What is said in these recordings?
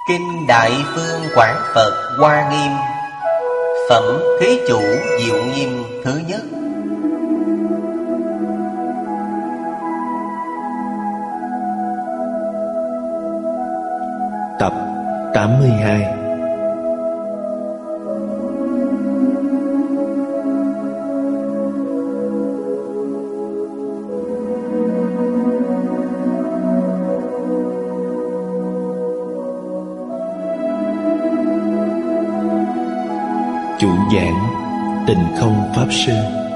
Kinh Đại Phương Quảng Phật Hoa Nghiêm. Phẩm Thế Chủ Diệu Nghiêm thứ nhất. Tập 82. Chủ giảng Tịnh Không Pháp Sư.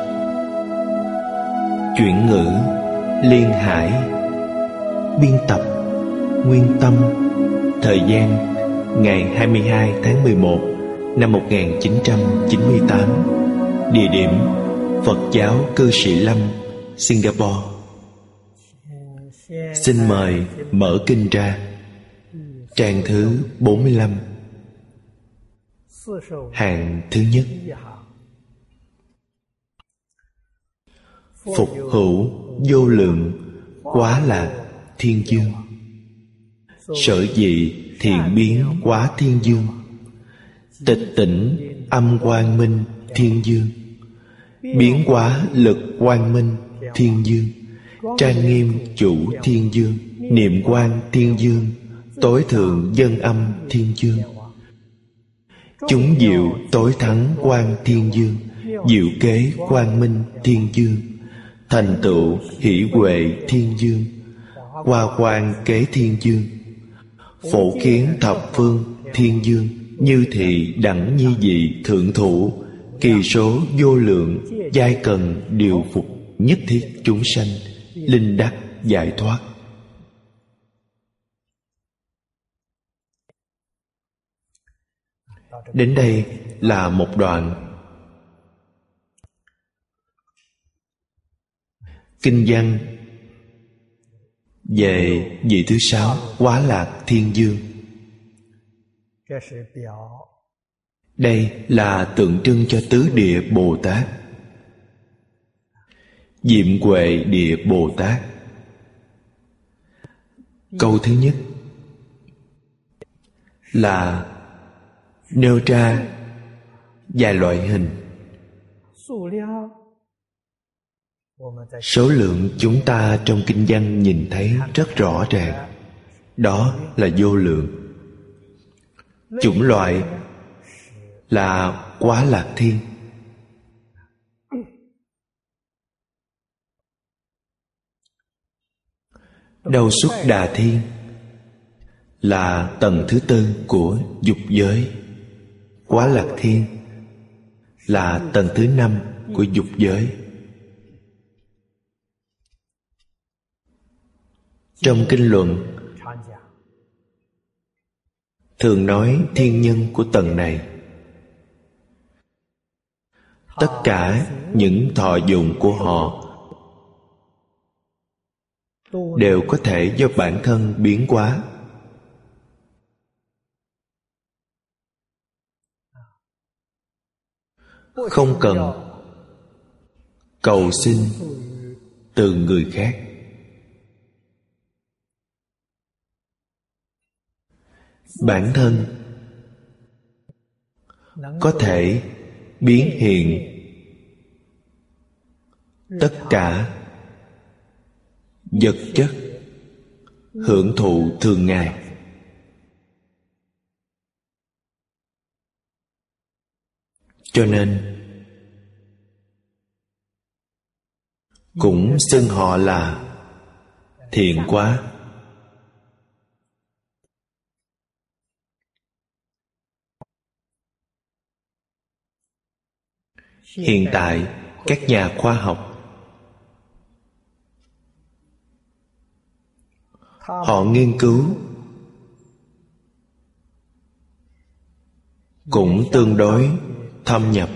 Chuyển ngữ Liên Hải. Biên tập Nguyên Tâm. Thời gian ngày 22 tháng 11 năm 1998. Địa điểm Phật giáo Cư Sĩ Lâm, Singapore. Xin mời mở kinh ra. Trang thứ 45, hàng thứ nhất. Phục hữu vô lượng quá lạc thiên dương. Sở dĩ thiện biến quá thiên dương. Tịch tỉnh âm quang minh thiên dương. Biến hóa lực quang minh thiên dương. Trang nghiêm chủ thiên dương. Niệm quang thiên dương. Tối thượng dân âm thiên dương. Chúng diệu tối thắng quang thiên dương. Diệu kế quang minh thiên dương. Thành tựu hỷ huệ thiên dương. Hoa quang kế thiên dương. Phổ kiến thập phương thiên dương. Như thị đẳng nhi dị thượng thủ. Kỳ số vô lượng giai cần điều phục nhất thiết chúng sanh. Linh đắc giải thoát. Đến đây là một đoạn kinh văn về vị thứ sáu Quá Lạc Thiên Dương. Đây là tượng trưng cho tứ địa Bồ Tát. Diệm Huệ Địa Bồ Tát. Câu thứ nhất là nêu ra vài loại hình. Số lượng chúng ta trong kinh văn nhìn thấy rất rõ ràng. Đó là vô lượng. Chủng loại là Quá Lạc Thiên. Đầu xuất Đà Thiên là tầng thứ tư của dục giới. Quá Lạc Thiên là tầng thứ năm của dục giới. Trong kinh luận thường nói thiên nhân của tầng này, tất cả những thọ dụng của họ đều có thể do bản thân biến hóa. Không cần cầu xin từ người khác. Bản thân có thể biến hiện tất cả vật chất hưởng thụ thường ngày. Cho nên cũng xưng họ là thiện quá. Hiện tại các nhà khoa học họ nghiên cứu cũng tương đối thâm nhập,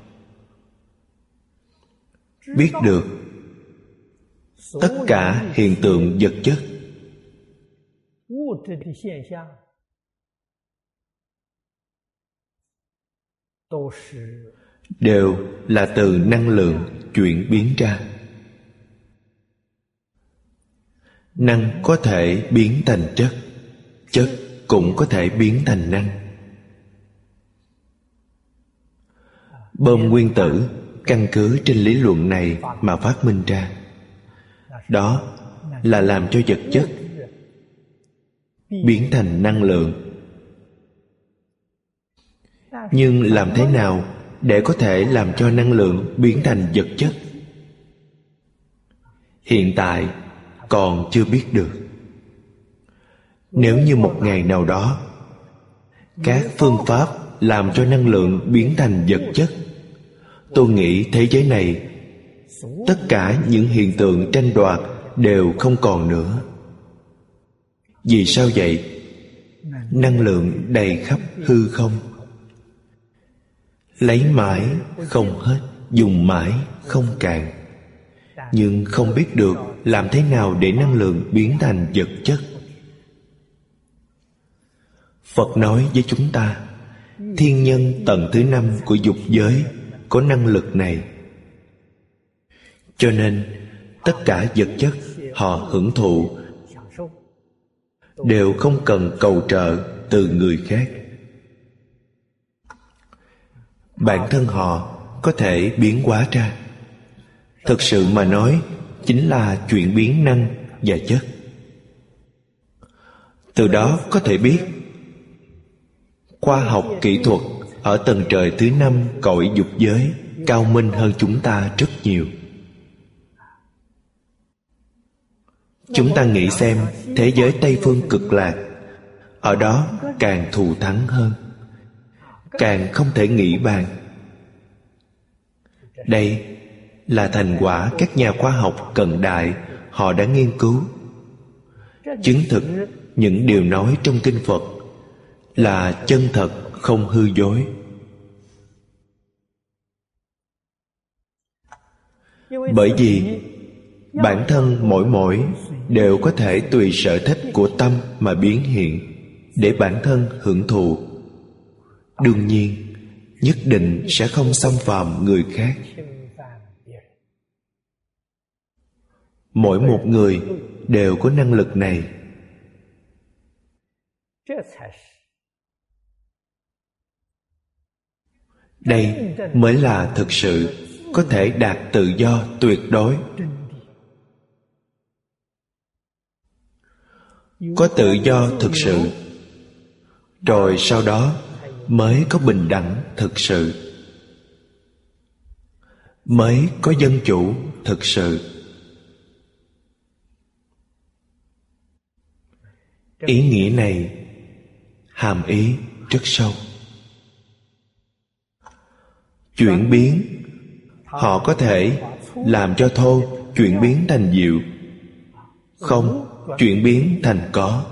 biết được tất cả hiện tượng vật chất đều là từ năng lượng chuyển biến ra. Năng có thể biến thành chất, chất cũng có thể biến thành năng. Bom nguyên tử căn cứ trên lý luận này mà phát minh ra. Đó là làm cho vật chất biến thành năng lượng. Nhưng làm thế nào để có thể làm cho năng lượng biến thành vật chất? Hiện tại còn chưa biết được. Nếu như một ngày nào đó các phương pháp làm cho năng lượng biến thành vật chất, tôi nghĩ thế giới này tất cả những hiện tượng tranh đoạt đều không còn nữa. Vì sao vậy? Năng lượng đầy khắp hư không, lấy mãi không hết, dùng mãi không cạn. Nhưng không biết được làm thế nào để năng lượng biến thành vật chất. Phật nói với chúng ta, thiên nhân tầng thứ 5 của dục giới có năng lực này. Cho nên tất cả vật chất họ hưởng thụ đều không cần cầu trợ từ người khác. Bản thân họ có thể biến hóa ra. Thực sự mà nói, chính là chuyển biến năng và chất. Từ đó có thể biết khoa học kỹ thuật ở tầng trời thứ 5 cõi dục giới cao minh hơn chúng ta rất nhiều. Chúng ta nghĩ xem thế giới Tây Phương Cực Lạc, ở đó càng thù thắng hơn, càng không thể nghĩ bàn. Đây là thành quả các nhà khoa học cận đại họ đã nghiên cứu, chứng thực những điều nói trong kinh Phật là chân thật, không hư dối. Bởi vì bản thân mỗi đều có thể tùy sở thích của tâm mà biến hiện để bản thân hưởng thụ. Đương nhiên nhất định sẽ không xâm phạm người khác. Mỗi một người đều có năng lực này. Đây mới là thực sự có thể đạt tự do tuyệt đối. Có tự do thực sự, rồi sau đó mới có bình đẳng thực sự, mới có dân chủ thực sự. Ý nghĩa này hàm ý rất sâu. Chuyển biến, họ có thể làm cho thô chuyển biến thành diệu, không chuyển biến thành có.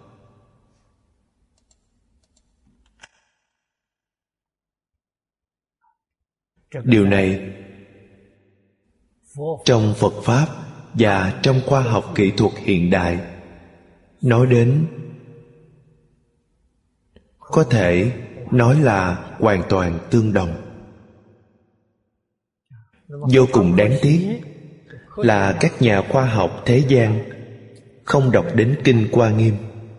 Điều này trong Phật Pháp và trong khoa học kỹ thuật hiện đại nói đến, có thể nói là hoàn toàn tương đồng. Vô cùng đáng tiếc là các nhà khoa học thế gian không đọc đến Kinh Hoa Nghiêm.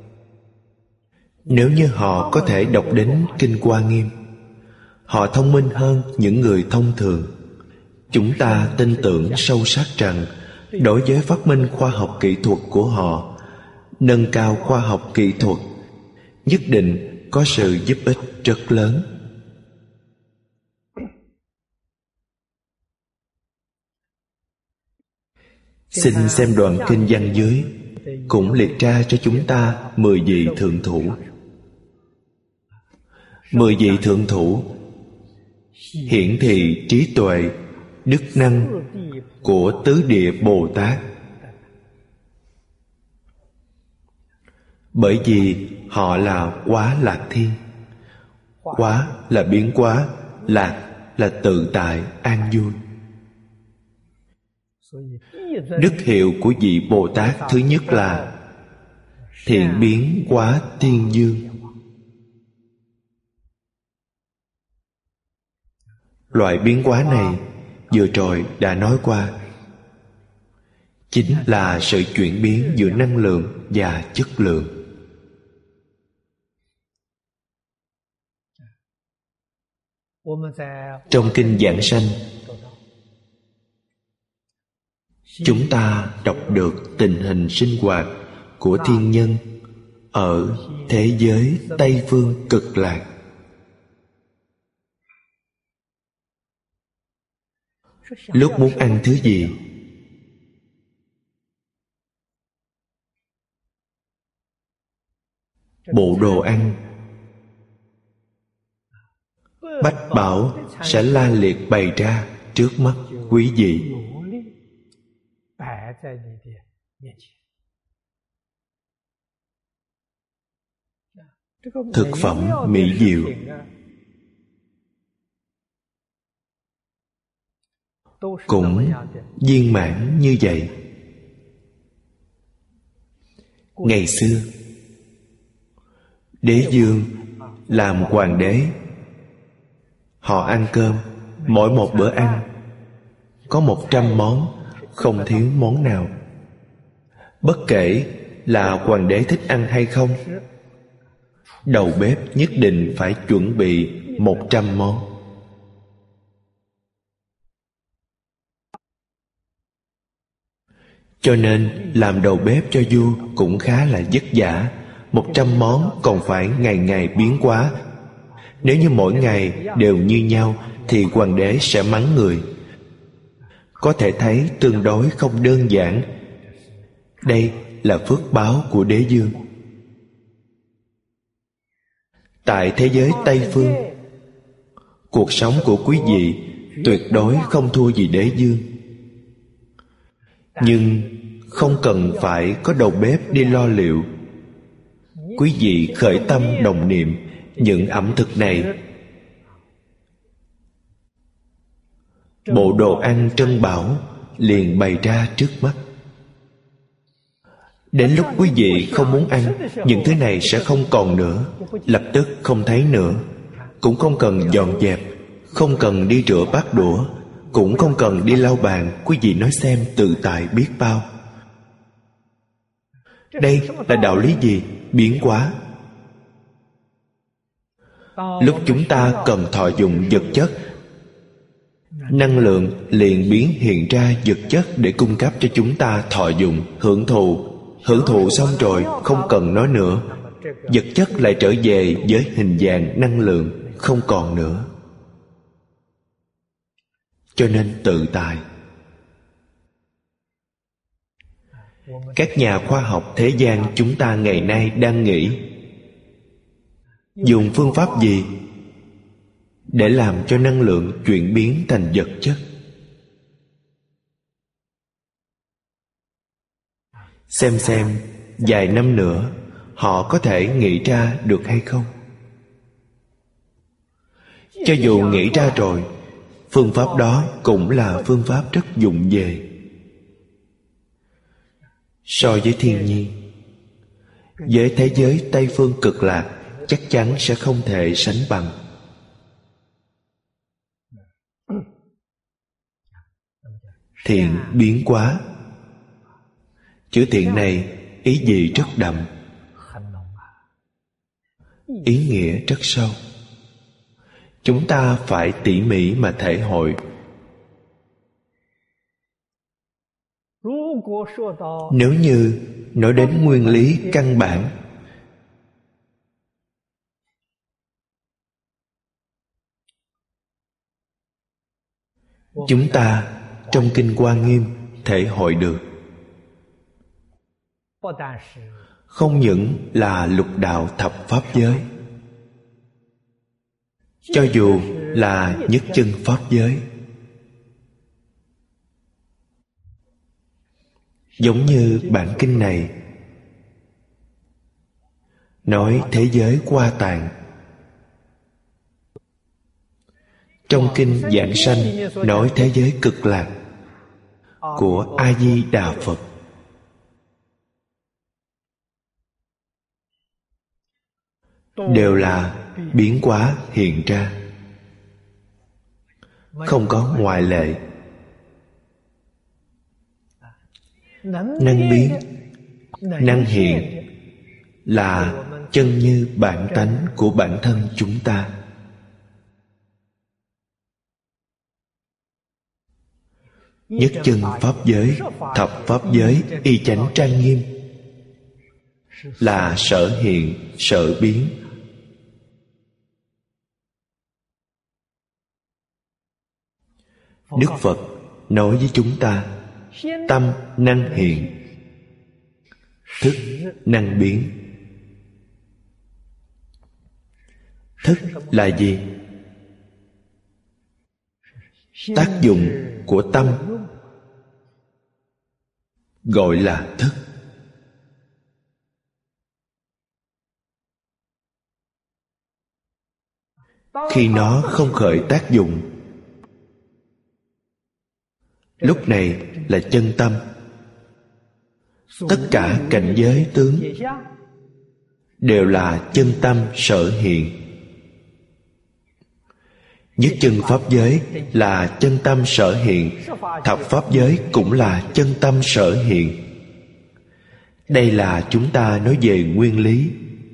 Nếu như họ có thể đọc đến Kinh Hoa Nghiêm, họ thông minh hơn những người thông thường. Chúng ta tin tưởng sâu sắc rằng đối với phát minh khoa học kỹ thuật của họ, nâng cao khoa học kỹ thuật, nhất định có sự giúp ích rất lớn. Xin xem đoạn kinh văn dưới cũng liệt ra cho chúng ta 10 vị thượng thủ. 10 vị thượng thủ hiển thị trí tuệ, đức năng của tứ địa Bồ Tát. Bởi vì họ là Quá Lạc Thiên. Quá là biến hóa, lạc là tự tại an vui. Đức hiệu của vị Bồ Tát thứ nhất là thiện biến hóa thiên dương. Loại biến hóa này vừa rồi đã nói qua, chính là sự chuyển biến giữa năng lượng và chất lượng. Trong kinh Giảng Sanh, chúng ta đọc được tình hình sinh hoạt của thiên nhân ở thế giới Tây Phương Cực Lạc. Lúc muốn ăn thứ gì, bộ đồ ăn bách bảo sẽ la liệt bày ra trước mắt quý vị. Thực phẩm mỹ diệu cũng viên mãn như vậy. Ngày xưa Đế Dương làm hoàng đế, họ ăn cơm, mỗi một bữa ăn có 100 món, không thiếu món nào. Bất kể là hoàng đế thích ăn hay không, đầu bếp nhất định phải chuẩn bị 100 món. Cho nên làm đầu bếp cho vua cũng khá là vất vả. 100 món còn phải ngày ngày biến hóa. Nếu như mỗi ngày đều như nhau thì hoàng đế sẽ mắng người. Có thể thấy tương đối không đơn giản. Đây là phước báo của Đế Dương. Tại thế giới Tây Phương, cuộc sống của quý vị tuyệt đối không thua gì Đế Dương. Nhưng không cần phải có đầu bếp đi lo liệu. Quý vị khởi tâm đồng niệm những ẩm thực này, bộ đồ ăn trân bảo liền bày ra trước mắt. Đến lúc quý vị không muốn ăn, những thứ này sẽ không còn nữa, lập tức không thấy nữa. Cũng không cần dọn dẹp, không cần đi rửa bát đũa, cũng không cần đi lau bàn. Quý vị nói xem tự tại biết bao. Đây là đạo lý gì? Biến hóa. Lúc chúng ta cần thọ dụng vật chất, năng lượng liền biến hiện ra vật chất để cung cấp cho chúng ta thọ dụng, hưởng thụ. Hưởng thụ xong rồi không cần nói nữa, vật chất lại trở về với hình dạng năng lượng, không còn nữa. Cho nên tự tại. Các nhà khoa học thế gian chúng ta ngày nay đang nghĩ dùng phương pháp gì để làm cho năng lượng chuyển biến thành vật chất. Xem vài năm nữa họ có thể nghĩ ra được hay không. Cho dù nghĩ ra rồi, phương pháp đó cũng là phương pháp rất vụng về. So với thiên nhiên, với thế giới Tây Phương Cực Lạc chắc chắn sẽ không thể sánh bằng. Thiện biến hóa. Chữ thiện này ý gì rất đậm, ý nghĩa rất sâu. Chúng ta phải tỉ mỉ mà thể hội. Nếu như nói đến nguyên lý căn bản, chúng ta trong Kinh Hoa Nghiêm thể hội được. Không những là lục đạo thập pháp giới, cho dù là nhất chân pháp giới, giống như bản kinh này nói thế giới Hoa Tạng, trong kinh Giảng Sanh nói thế giới Cực Lạc của A Di Đà Phật. Đều là biến hóa hiện ra, không có ngoại lệ. Năng biến, năng hiện là chân như bản tánh của bản thân chúng ta. nhất chân pháp giới, thập pháp giới y chánh trang nghiêm, là sở hiện, sở biến. Đức Phật nói với chúng ta: tâm năng hiện, thức năng biến. Thức là gì? Tác dụng của tâm gọi là thức. Khi nó không khởi tác dụng, lúc này là chân tâm. Tất cả cảnh giới tướng đều là chân tâm sở hiện. Nhất chân pháp giới là chân tâm sở hiện, thập pháp giới cũng là chân tâm sở hiện. Đây là chúng ta nói về nguyên lý.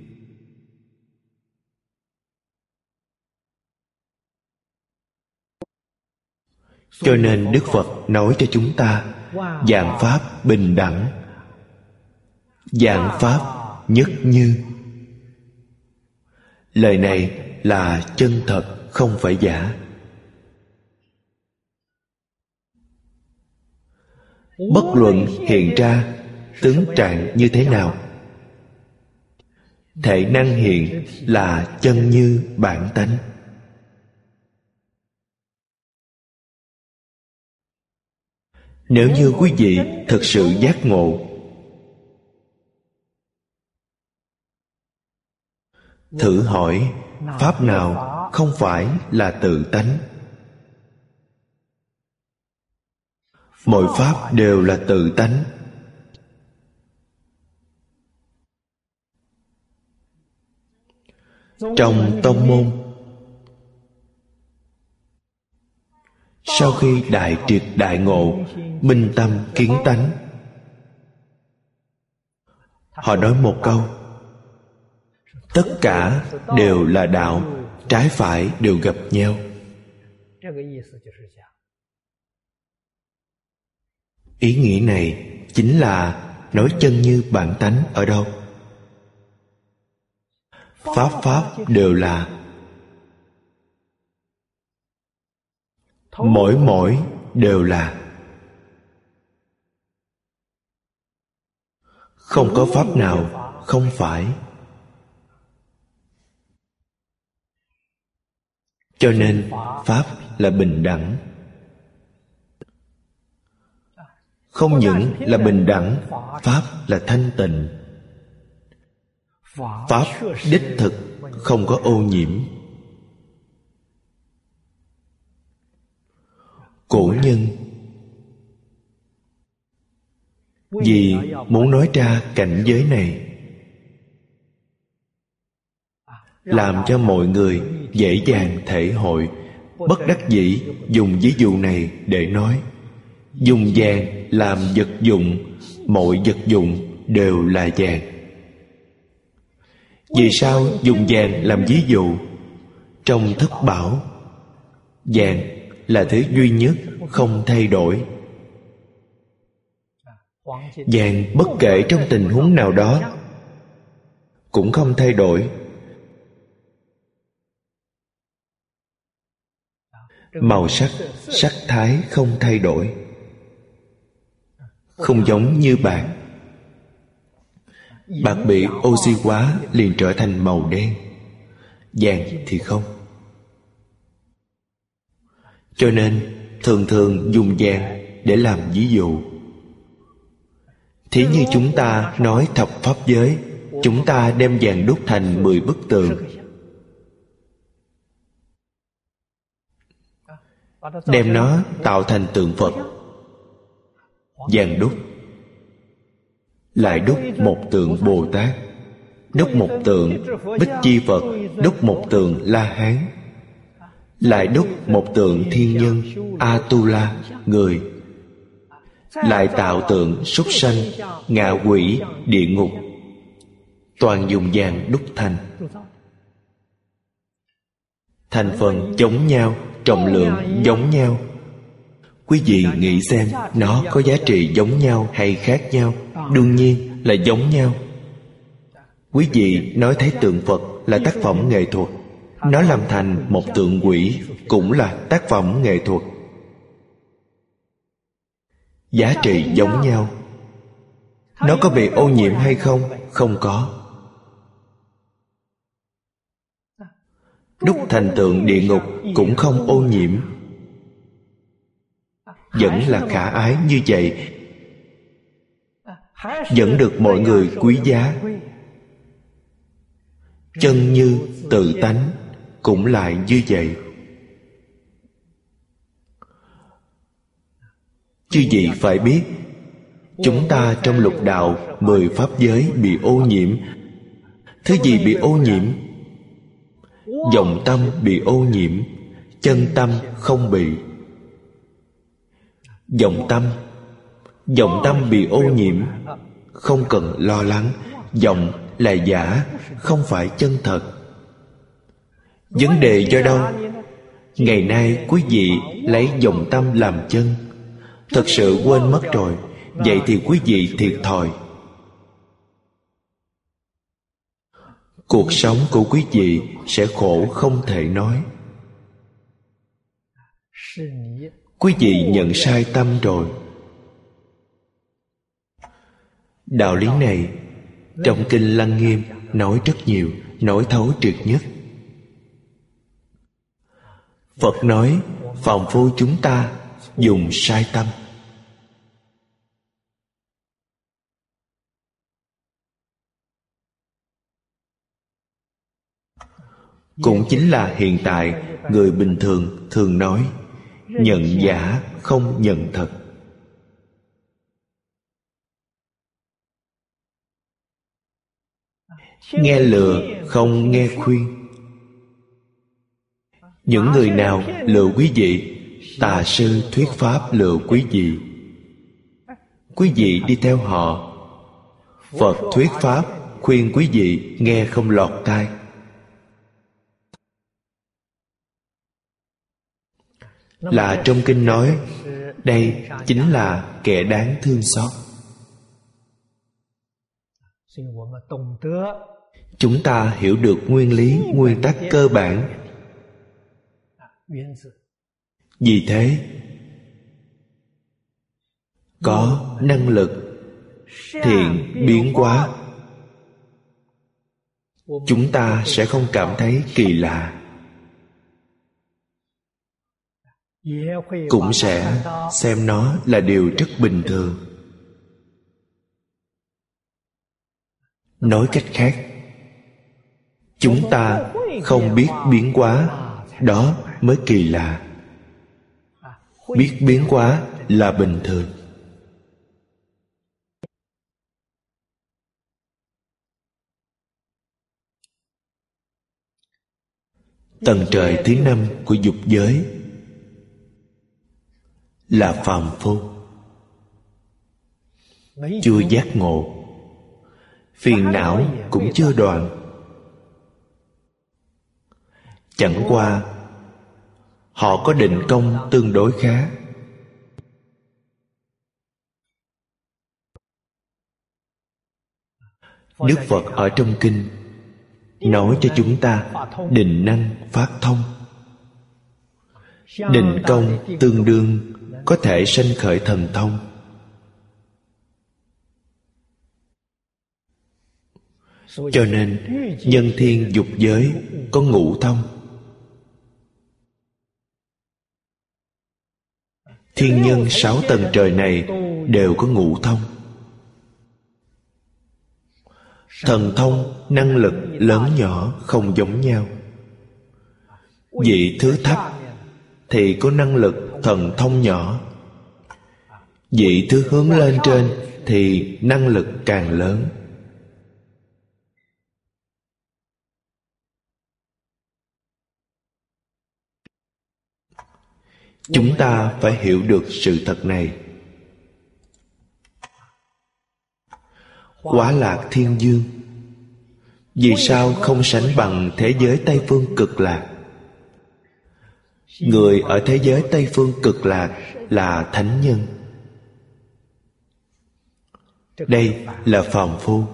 Cho nên Đức Phật nói cho chúng ta: vạn pháp bình đẳng, vạn pháp nhất như. Lời này là chân thật, không phải giả. Bất luận hiện ra tướng trạng như thế nào, thể năng hiện là chân như bản tánh. Nếu như quý vị thực sự giác ngộ, thử hỏi pháp nào không phải là tự tánh? Mọi pháp đều là tự tánh. Trong tông môn, sau khi đại triệt đại ngộ, minh tâm kiến tánh, họ nói một câu: tất cả đều là đạo, trái phải đều gặp nhau. Ý nghĩa này chính là nói chân như bản tánh ở đâu? Pháp đều là, mỗi đều là. Không có pháp nào không phải. Cho nên pháp là bình đẳng. Không những là bình đẳng, pháp là thanh tịnh. Pháp đích thực không có ô nhiễm. Cổ nhân vì muốn nói ra cảnh giới này, làm cho mọi người dễ dàng thể hội, bất đắc dĩ dùng ví dụ này để nói. Dùng vàng làm vật dụng, mọi vật dụng đều là vàng. Vì sao dùng vàng làm ví dụ? Trong thất bảo, vàng là thứ duy nhất không thay đổi. Vàng bất kể trong tình huống nào đó cũng không thay đổi. Màu sắc, sắc thái không thay đổi. Không giống như bạc. Bạc bị oxy hóa liền trở thành màu đen. Vàng thì không. Cho nên thường dùng vàng để làm ví dụ. Thí như chúng ta nói thập pháp giới, chúng ta đem vàng đúc thành 10 bức tượng, đem nó tạo thành tượng Phật. Vàng đúc, lại đúc một tượng Bồ Tát, đúc một tượng Bích Chi Phật, đúc một tượng La Hán, lại đúc một tượng thiên nhân Atula, người, lại tạo tượng súc sanh, ngạ quỷ, địa ngục, toàn dùng vàng đúc thành. Thành phần giống nhau, trọng lượng giống nhau, Quý vị nghĩ xem, nó có giá trị giống nhau hay khác nhau? Đương nhiên là giống nhau. Quý vị nói thấy tượng Phật là tác phẩm nghệ thuật, nó làm thành một tượng quỷ cũng là tác phẩm nghệ thuật. Giá trị giống nhau. Nó có bị ô nhiễm hay không? Không có. Đúc thành tượng địa ngục cũng không ô nhiễm, vẫn là khả ái như vậy, vẫn được mọi người quý giá. Chân như tự tánh cũng lại như vậy. Chư vị phải biết, chúng ta trong lục đạo 10 pháp giới bị ô nhiễm. Thứ gì bị ô nhiễm? Vọng tâm bị ô nhiễm, chân tâm không bị. Vọng tâm bị ô nhiễm, không cần lo lắng. Vọng là giả, không phải chân thật. Vấn đề do đâu? Ngày nay quý vị lấy vọng tâm làm chân, thực sự quên mất rồi. Vậy thì quý vị thiệt thòi. Cuộc sống của quý vị sẽ khổ không thể nói. Quý vị nhận sai tâm rồi. Đạo lý này trong Kinh Lăng Nghiêm nói rất nhiều, nói thấu triệt nhất. Phật nói phàm phu chúng ta dùng sai tâm. Cũng chính là hiện tại người bình thường thường nói nhận giả không nhận thật. Nghe lừa không nghe khuyên. Những người nào lừa quý vị? Tà sư thuyết pháp lừa quý vị. Quý vị đi theo họ. Phật thuyết pháp khuyên quý vị nghe không lọt tai. Là trong kinh nói đây chính là kẻ đáng thương xót. Chúng ta hiểu được nguyên lý, nguyên tắc cơ bản. Vì thế có năng lực thiện biến hóa, chúng ta sẽ không cảm thấy kỳ lạ, cũng sẽ xem nó là điều rất bình thường. Nói cách khác, chúng ta không biết biến hóa, đó mới kỳ lạ. Biết biến hóa là bình thường. Tầng trời thứ 5 của dục giới là phàm phu, chưa giác ngộ, phiền não cũng chưa đoạn. Chẳng qua họ có định công tương đối khá. Đức Phật ở trong kinh nói cho chúng ta định năng phát thông. Định công tương đương có thể sanh khởi thần thông. Cho nên nhân thiên dục giới có ngũ thông. Thiên nhân 6 tầng trời này đều có ngũ thông. Thần thông, năng lực lớn nhỏ không giống nhau. Vị thứ thấp thì có năng lực thần thông nhỏ. Vị thứ hướng lên trên thì năng lực càng lớn. Chúng ta phải hiểu được sự thật này. Quá lạc thiên dương vì sao không sánh bằng thế giới Tây Phương cực lạc? Người ở thế giới Tây Phương Cực Lạc là thánh nhân. Đây là phàm phu.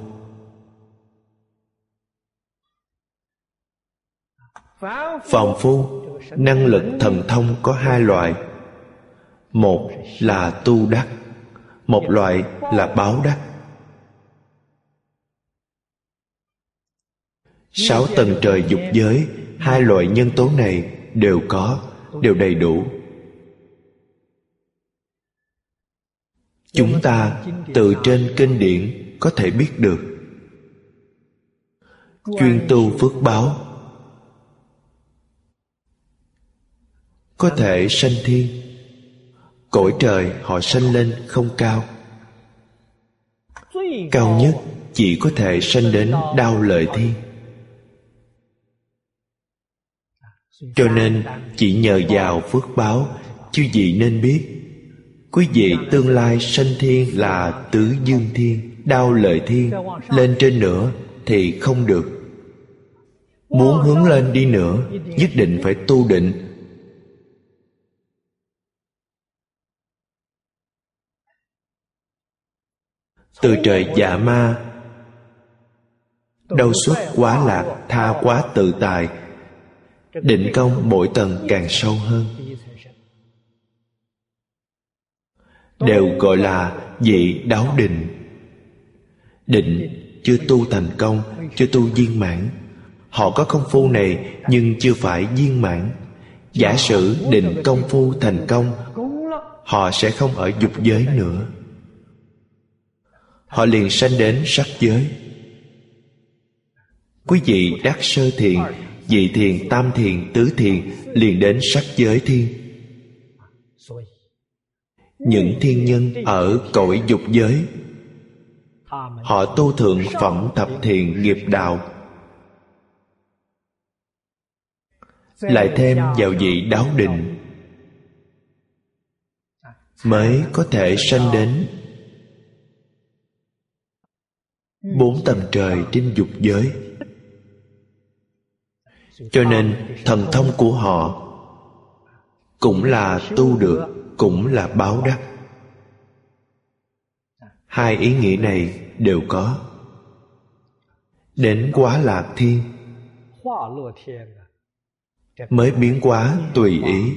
Phàm phu năng lực thần thông có hai loại. Một là tu đắc, một loại là báo đắc. 6 tầng trời dục giới, hai loại nhân tố này đều có, đều đầy đủ. Chúng ta từ trên kinh điển có thể biết được. Chuyên tu phước báo, có thể sanh thiên. Cõi trời họ sanh lên không cao, cao nhất chỉ có thể sanh đến Đao Lợi Thiên. Cho nên chỉ nhờ vào phước báo, chư vị nên biết, quý vị tương lai sanh thiên là Tứ Dương Thiên, Đao Lợi Thiên. Lên trên nữa thì không được. Muốn hướng lên đi nữa, nhất định phải tu định. Từ trời Dạ Ma, đâu xuất quá lạc, tha quá tự tại. Định công mỗi tầng càng sâu hơn, đều gọi là vị đáo định. Định chưa tu thành công, chưa tu viên mãn. Họ có công phu này nhưng chưa phải viên mãn. Giả sử định công phu thành công, họ sẽ không ở dục giới nữa, họ liền sanh đến sắc giới. Quý vị đắc sơ thiền, nhị thiền, tam thiền, tứ thiền, liền đến sắc giới thiên. Những thiên nhân ở cõi dục giới, họ tu thượng phẩm thập thiền nghiệp đạo, lại thêm vào vị đáo định, mới có thể sanh đến 4 tầng trời trên dục giới. Cho nên thần thông của họ cũng là tu được, cũng là báo đắc. Hai ý nghĩa này đều có. Đến Quá Lạc Thiên mới biến hóa tùy ý.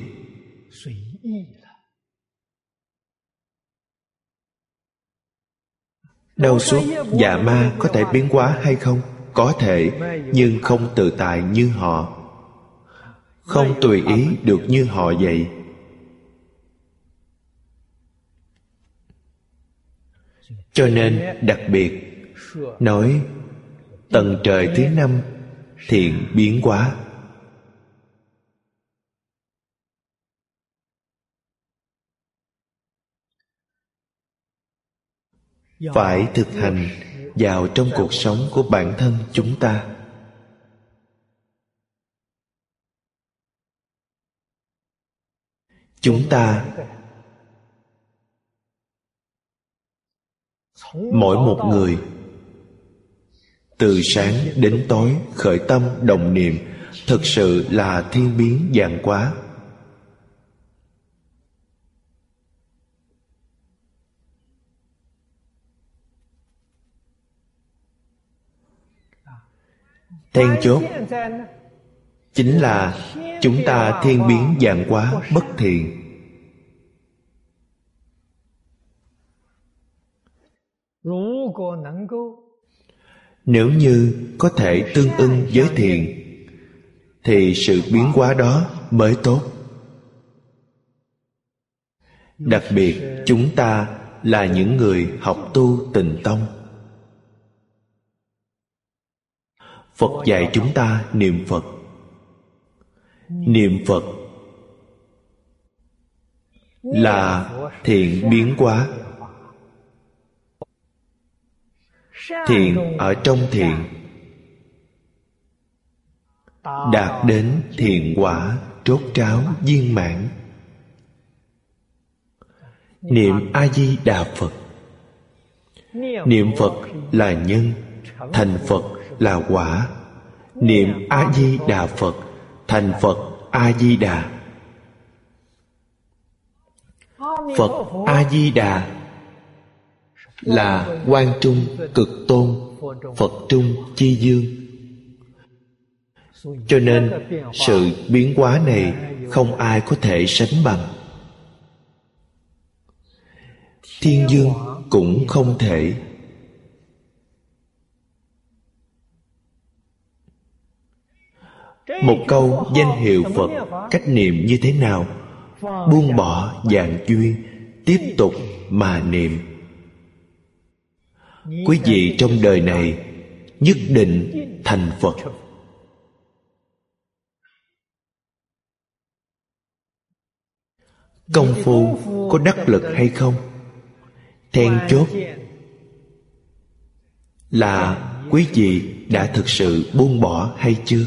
Đâu suốt Dạ Ma có thể biến hóa hay không? Có thể, nhưng không tự tại như họ, không tùy ý được như họ vậy. Cho nên đặc biệt nói tầng trời thứ 5 thiện biến hóa. Phải thực hành vào trong cuộc sống của bản thân chúng ta. Chúng ta mỗi một người từ sáng đến tối khởi tâm động niệm, thực sự là thiên biến vạn hóa. Then chốt chính là chúng ta thiên biến vạn hóa bất thiện. Nếu như có thể tương ưng với thiện, thì sự biến hóa đó mới tốt. Đặc biệt chúng ta là những người học tu Tịnh Tông. Phật dạy chúng ta niệm Phật. Niệm Phật là thiện biến hóa. Thiện ở trong thiện, đạt đến thiện quả trốt tráo viên mãn. Niệm A-di-đà Phật. Niệm Phật là nhân, thành Phật là quả. Niệm A-di-đà Phật, thành Phật A-di-đà. Phật A Di Đà là Quang Trung Cực Tôn, Phật Trung Chi Dương. Cho nên sự biến hóa này không ai có thể sánh bằng. Thiên Dương cũng không thể. Một câu danh hiệu Phật cách niệm như thế nào? Buông bỏ vạn duyên, tiếp tục mà niệm. Quý vị trong đời này nhất định thành Phật. Công phu có đắc lực hay không? Then chốt là quý vị đã thực sự buông bỏ hay chưa?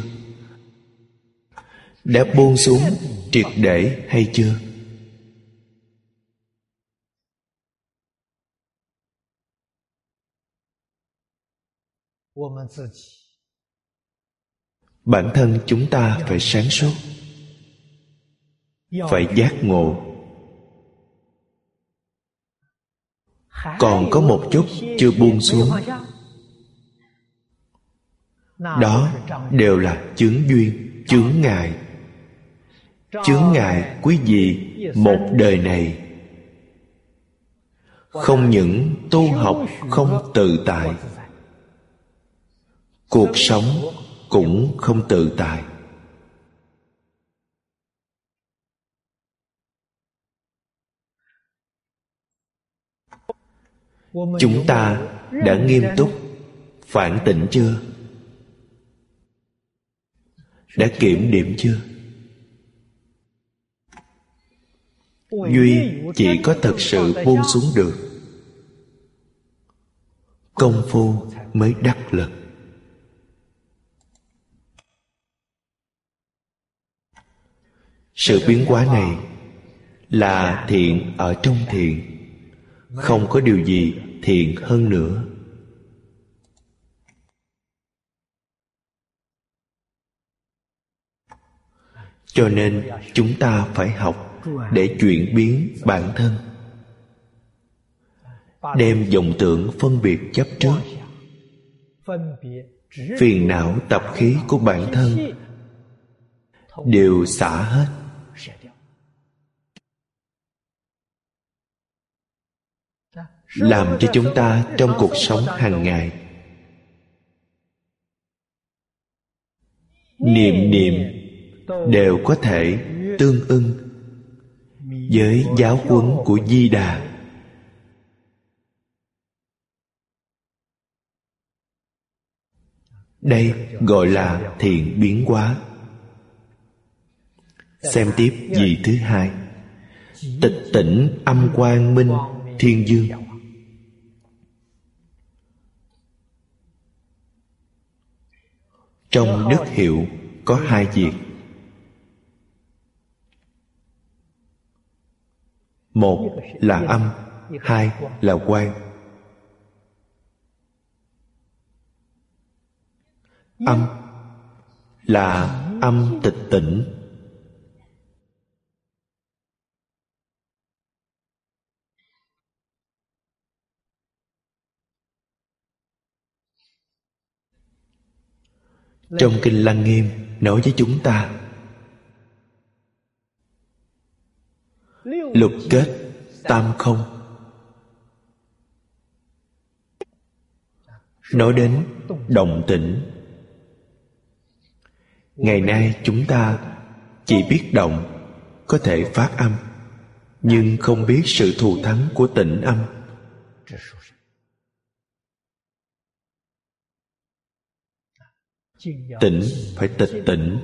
Đã buông xuống triệt để hay chưa? Bản thân chúng ta phải sáng suốt, phải giác ngộ. Còn có một chút chưa buông xuống, đó đều là chướng duyên, chướng ngại. Chướng ngại quý vị một đời này không những tu học không tự tại, cuộc sống cũng không tự tại. Chúng ta đã nghiêm túc phản tỉnh chưa? Đã kiểm điểm chưa? Duy chỉ có thật sự buông xuống được, công phu mới đắc lực. Sự biến hóa này là thiện ở trong thiện, không có điều gì thiện hơn nữa. Cho nên chúng ta phải học để chuyển biến bản thân, đem vọng tưởng phân biệt chấp trước, phiền não tập khí của bản thân đều xả hết. Làm cho chúng ta trong cuộc sống hàng ngày niệm niệm đều có thể tương ưng với giáo huấn của Di Đà. Đây gọi là thiện biến hóa. Xem tiếp vị thứ hai: tịch tỉnh âm quang minh thiên dương. Trong đức hiệu có hai việc. Một là âm, hai là quang. Âm là âm tịch tỉnh. Trong Kinh Lăng Nghiêm nói với chúng ta, lục kết tam không. Nói đến động tĩnh. Ngày nay chúng ta chỉ biết động, có thể phát âm, nhưng không biết sự thù thắng của tĩnh âm. Tĩnh phải tịch tỉnh.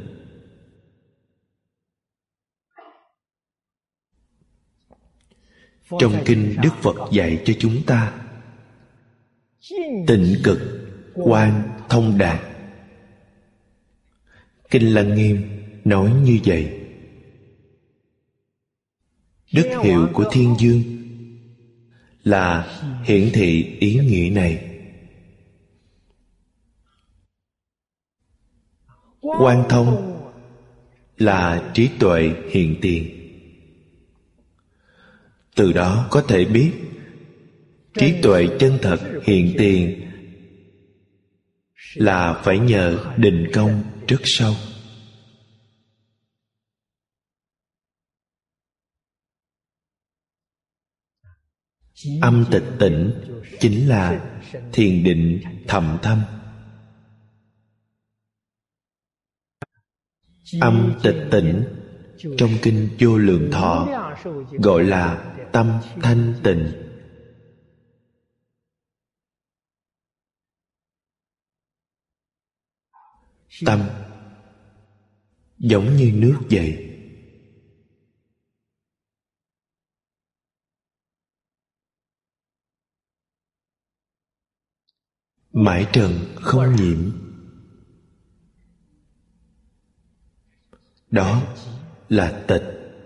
Trong kinh Đức Phật dạy cho chúng ta tịnh cực quang thông đạt. Kinh Lăng Nghiêm nói như vậy. Đức hiệu của Thiên Dương là hiển thị ý nghĩa này. Quang thông là trí tuệ hiện tiền. Từ đó có thể biết trí tuệ chân thật hiện tiền là phải nhờ định công rất sâu. Âm tịch tỉnh chính là thiền định thầm thâm. Âm tịch tỉnh trong kinh Vô Lượng Thọ gọi là tâm thanh tịnh. Tâm giống như nước vậy. Mãi trần không nhiễm. Đó là tịch.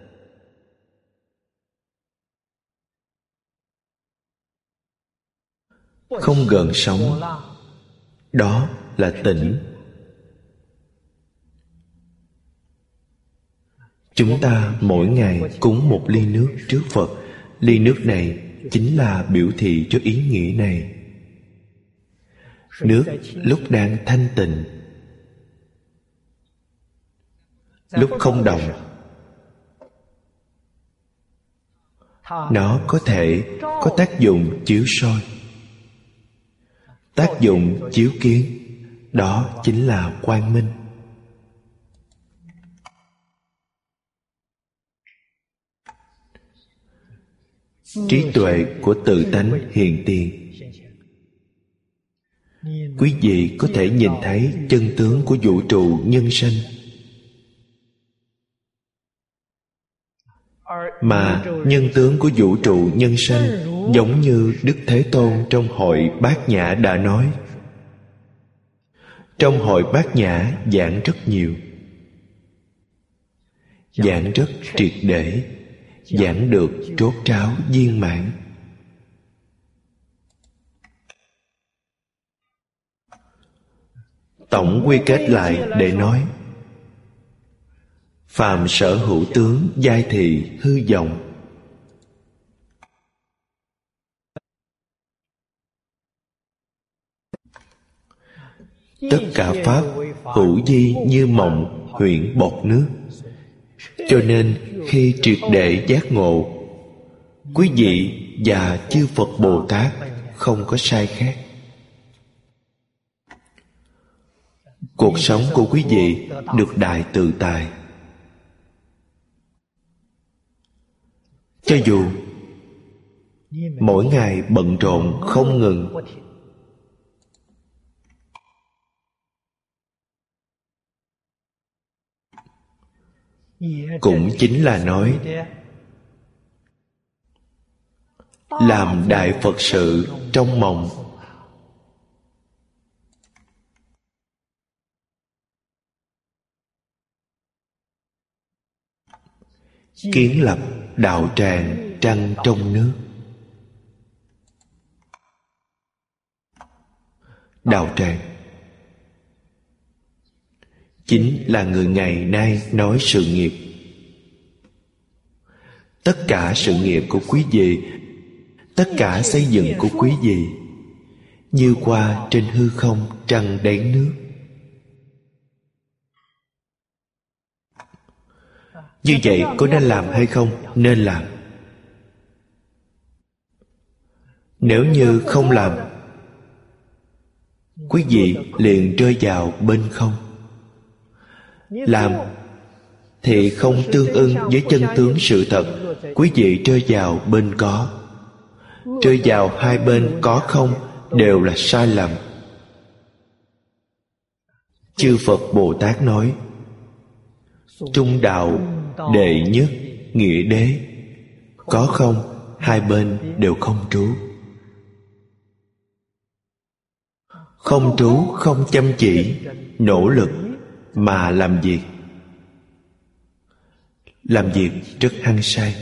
Không gợn sóng. Đó là tĩnh. Chúng ta mỗi ngày cúng một ly nước trước Phật. Ly nước này chính là biểu thị cho ý nghĩa này. Nước lúc đang thanh tịnh, lúc không động, nó có thể có tác dụng chiếu soi. Tác dụng chiếu kiến, đó chính là quang minh. Trí tuệ của tự tánh hiện tiền. Quý vị có thể nhìn thấy chân tướng của vũ trụ nhân sanh. Mà nhân tướng của vũ trụ nhân sanh giống như Đức Thế Tôn trong hội Bát Nhã đã nói. Trong hội Bát Nhã giảng rất nhiều, giảng rất triệt để, giảng được rốt ráo viên mãn. Tổng quy kết lại để nói: phàm sở hữu tướng giai thị hư vọng. Tất cả pháp hữu vi như mộng huyễn bọt nước. Cho nên khi triệt để giác ngộ, quý vị và chư Phật Bồ Tát không có sai khác. Cuộc sống của quý vị được đại tự tại. Cho dù mỗi ngày bận rộn không ngừng, cũng chính là nói làm đại Phật sự trong mộng. Kiến lập đạo tràng trăng trong nước. Đạo tràng chính là người ngày nay nói sự nghiệp. Tất cả sự nghiệp của quý vị, tất cả xây dựng của quý vị như qua trên hư không trăng đáy nước. Như vậy có nên làm hay không? Nên làm. Nếu như không làm, quý vị liền rơi vào bên không. Làm thì không tương ưng với chân tướng sự thật, quý vị rơi vào bên có. Rơi vào hai bên có không đều là sai lầm. Chư Phật Bồ Tát nói: trung đạo đệ nhất nghĩa đế. Có không, hai bên đều không trú. Không trú, không chăm chỉ, nỗ lực mà làm việc. Làm việc rất hăng say.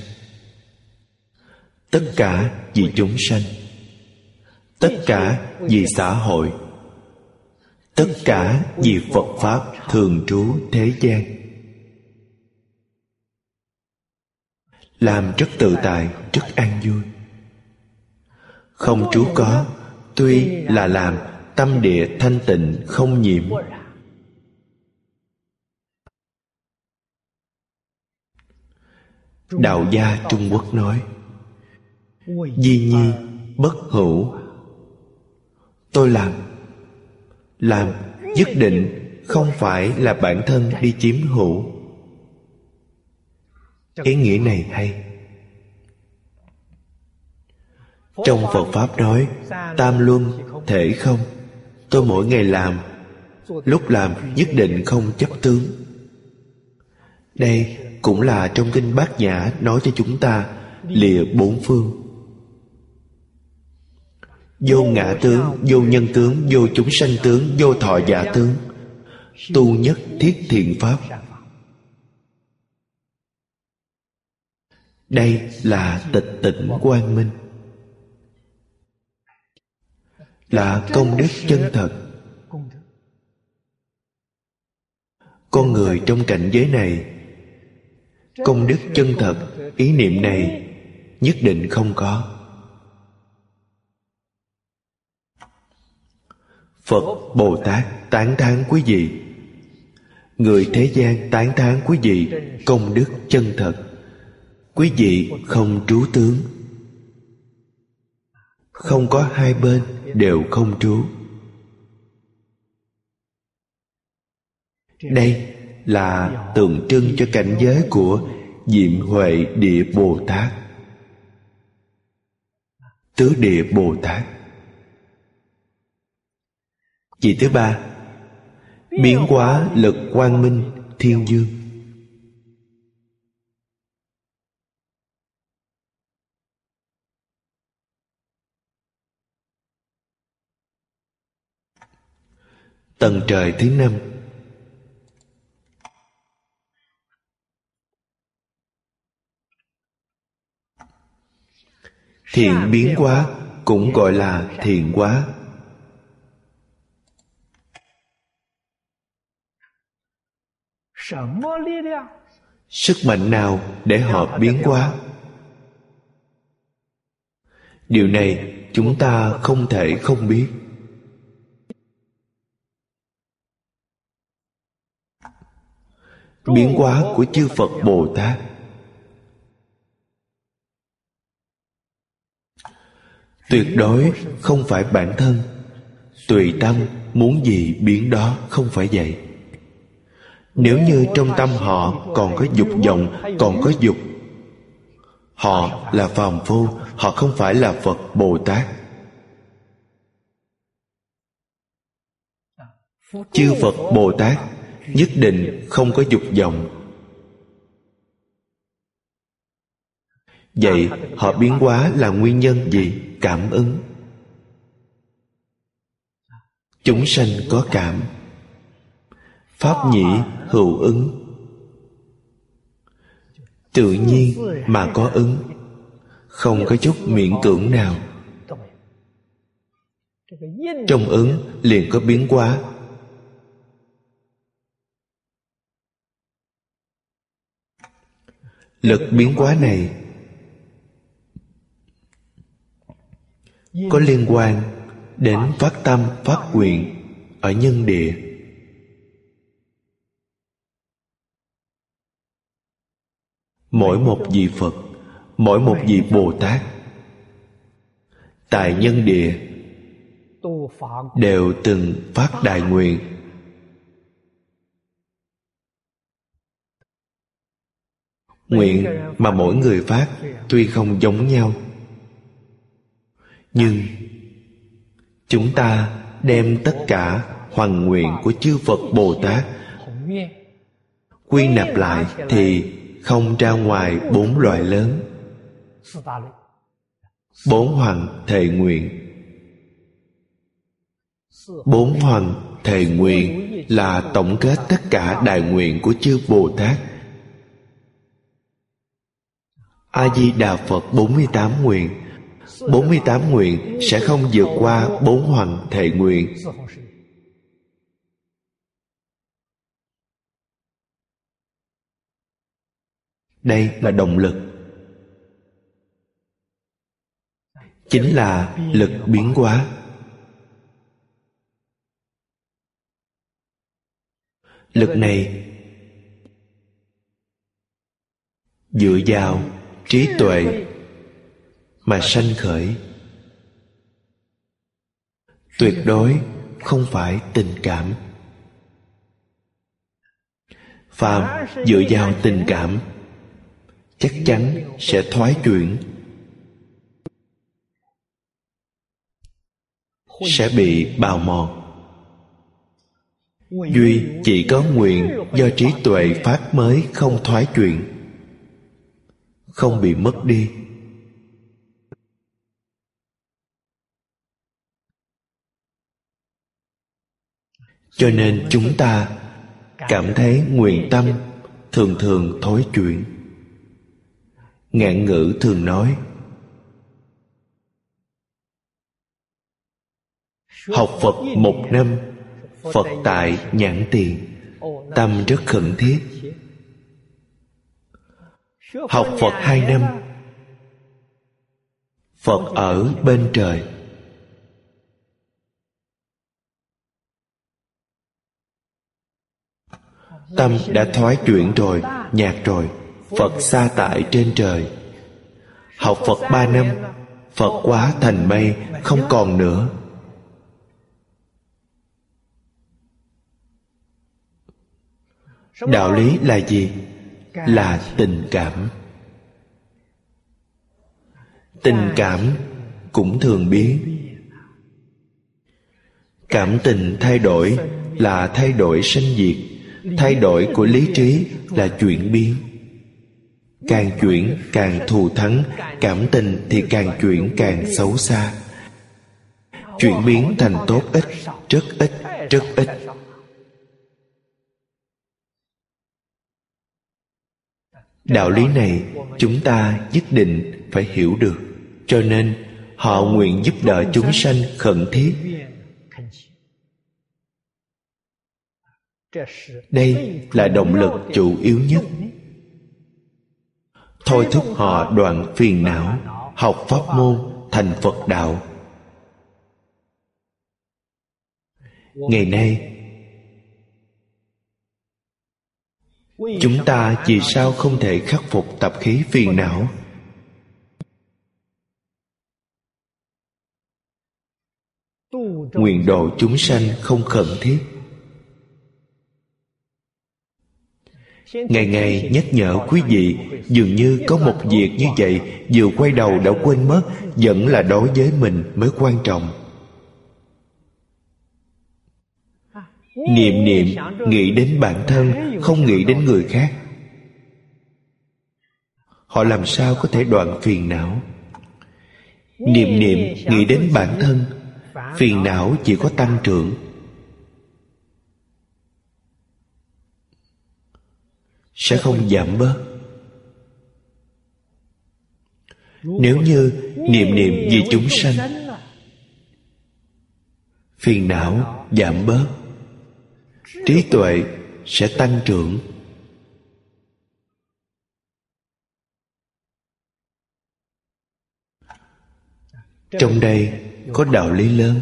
Tất cả vì chúng sanh, tất cả vì xã hội, tất cả vì Phật Pháp thường trú thế gian. làm rất tự tại, rất an vui. Không trú có, tuy là làm tâm địa thanh tịnh không nhiễm. Đạo gia Trung Quốc nói: Di nhi bất hữu. Tôi làm nhất định không phải là bản thân đi chiếm hữu. Ý nghĩa này hay. Trong Phật Pháp nói tam luân thể không. Tôi mỗi ngày làm, lúc làm nhất định không chấp tướng. Đây cũng là trong kinh Bát Nhã nói cho chúng ta lìa bốn phương. Vô ngã tướng, vô nhân tướng, vô chúng sanh tướng, vô thọ giả tướng. Tu nhất thiết thiện pháp. Đây là tịch tỉnh quang minh, là công đức chân thật. Con người trong cảnh giới này, công đức chân thật, ý niệm này nhất định không có. Phật Bồ Tát tán thán quý vị, người thế gian tán thán quý vị công đức chân thật. Quý vị không trú tướng, không có hai bên đều không trú. Đây là tượng trưng cho cảnh giới của Diệm Huệ Địa Bồ Tát, Tứ Địa Bồ Tát. Vị thứ ba, biến hóa lực quang minh thiên dương. Tầng trời thứ năm. Thiện biến hóa cũng gọi là thiện hóa. Sức mạnh nào để họ biến hóa? Điều này chúng ta không thể không biết. Biến hóa của chư Phật Bồ Tát tuyệt đối không phải bản thân tùy tâm muốn gì biến đó, không phải vậy. Nếu như trong tâm họ còn có dục vọng, còn có dục, họ là phàm phu, họ không phải là Phật Bồ Tát. Chư Phật Bồ Tát nhất định không có dục vọng. Vậy họ biến hóa là nguyên nhân gì? Cảm ứng. Chúng sanh có cảm, pháp nhĩ hữu ứng, tự nhiên mà có ứng, không có chút miễn cưỡng nào. Trong ứng liền có biến hóa. Lực biến hóa này có liên quan đến phát tâm phát nguyện ở nhân địa. Mỗi một vị Phật, mỗi một vị Bồ Tát tại nhân địa đều từng phát đại nguyện. Nguyện mà mỗi người phát tuy không giống nhau, nhưng chúng ta đem tất cả hoằng nguyện của chư Phật Bồ Tát quy nạp lại thì không ra ngoài bốn loại lớn. Bốn hoằng thệ nguyện. Bốn hoằng thệ nguyện là tổng kết tất cả đại nguyện của chư Bồ Tát. A-di-đà Phật 48 nguyện. 48 nguyện sẽ không vượt qua bốn hoằng thệ nguyện. Đây là động lực. chính là lực biến hóa. Lực này dựa vào trí tuệ mà sanh khởi, tuyệt đối không phải tình cảm. Phàm dựa vào tình cảm chắc chắn sẽ thoái chuyển, sẽ bị bào mòn. Duy chỉ có nguyện do trí tuệ phát mới không thoái chuyển, không bị mất đi. Cho nên chúng ta cảm thấy nguyện tâm thường thường thối chuyển. Ngạn ngữ thường nói, học Phật 1 năm, Phật tại nhãn tiền. Tâm rất khẩn thiết. Học Phật 2 năm, Phật ở bên trời. Tâm đã thoái chuyển rồi, nhạt rồi, Phật xa tại trên trời. Học Phật 3 năm, Phật quá thành mây, không còn nữa. Đạo lý là gì? Là tình cảm. Tình cảm cũng thường biến. Cảm tình thay đổi là thay đổi sanh diệt. Thay đổi của lý trí là chuyển biến. Càng chuyển càng thù thắng, cảm tình thì càng chuyển càng xấu xa. Chuyển biến thành tốt ít, rất ít, rất ít. Đạo lý này chúng ta nhất định phải hiểu được. Cho nên họ nguyện giúp đỡ chúng sanh khẩn thiết. Đây là động lực chủ yếu nhất, thôi thúc họ đoạn phiền não, học pháp môn, thành Phật đạo. Ngày nay chúng ta vì sao không thể khắc phục tập khí phiền não? Nguyện độ chúng sanh không khẩn thiết. Ngày ngày nhắc nhở quý vị, dường như có một việc như vậy, vừa quay đầu đã quên mất, vẫn là đối với mình mới quan trọng. Niệm niệm nghĩ đến bản thân, không nghĩ đến người khác. Họ làm sao có thể đoạn phiền não? Niệm niệm nghĩ đến bản thân, phiền não chỉ có tăng trưởng, sẽ không giảm bớt. Nếu như niệm niệm vì chúng sanh, phiền não giảm bớt, trí tuệ sẽ tăng trưởng. Trong đây có đạo lý lớn.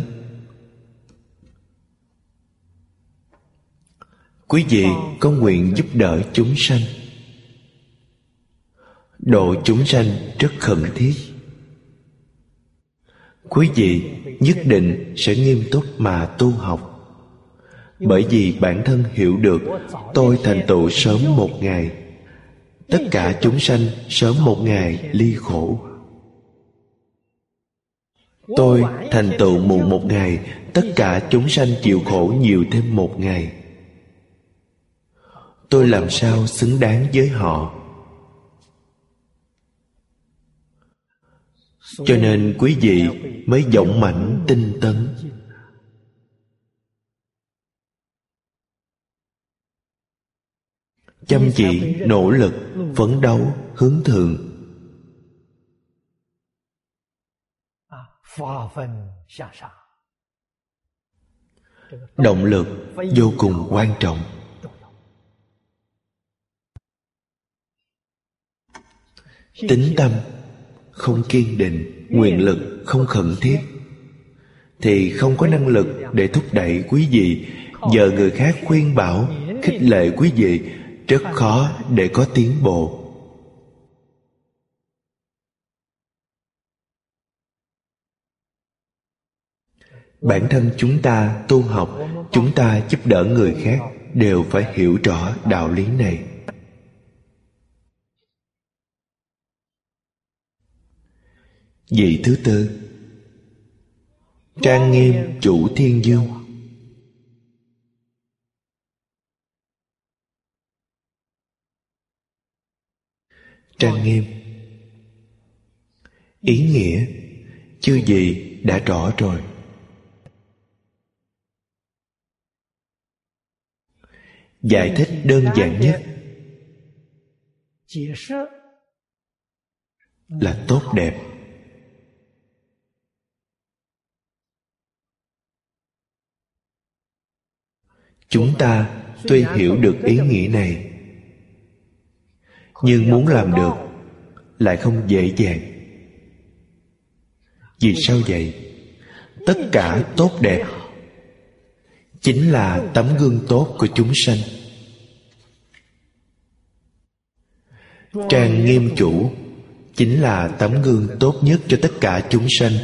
Quý vị có nguyện giúp đỡ chúng sanh, độ chúng sanh rất khẩn thiết. Quý vị nhất định sẽ nghiêm túc mà tu học. Bởi vì bản thân hiểu được tôi thành tựu sớm một ngày, tất cả chúng sanh sớm một ngày ly khổ. Tôi thành tựu muộn một ngày, tất cả chúng sanh chịu khổ nhiều thêm một ngày. Tôi làm sao xứng đáng với họ? Cho nên quý vị mới dũng mãnh tinh tấn. Chăm chỉ, nỗ lực, phấn đấu, hướng thượng. Động lực vô cùng quan trọng. Tín tâm không kiên định, nguyện lực không khẩn thiết, thì không có năng lực để thúc đẩy quý vị. Nhờ người khác khuyên bảo, khích lệ quý vị, rất khó để có tiến bộ. Bản thân chúng ta tu học, chúng ta giúp đỡ người khác, đều phải hiểu rõ đạo lý này. Vị thứ tư, trang nghiêm chủ thiên dương. Trang nghiêm, ý nghĩa chư vị đã rõ rồi. Giải thích đơn giản nhất là tốt đẹp. Chúng ta tuy hiểu được ý nghĩa này, nhưng muốn làm được lại không dễ dàng. Vì sao vậy? Tất cả tốt đẹp chính là tấm gương tốt của chúng sanh. Trang nghiêm chủ chính là tấm gương tốt nhất cho tất cả chúng sanh.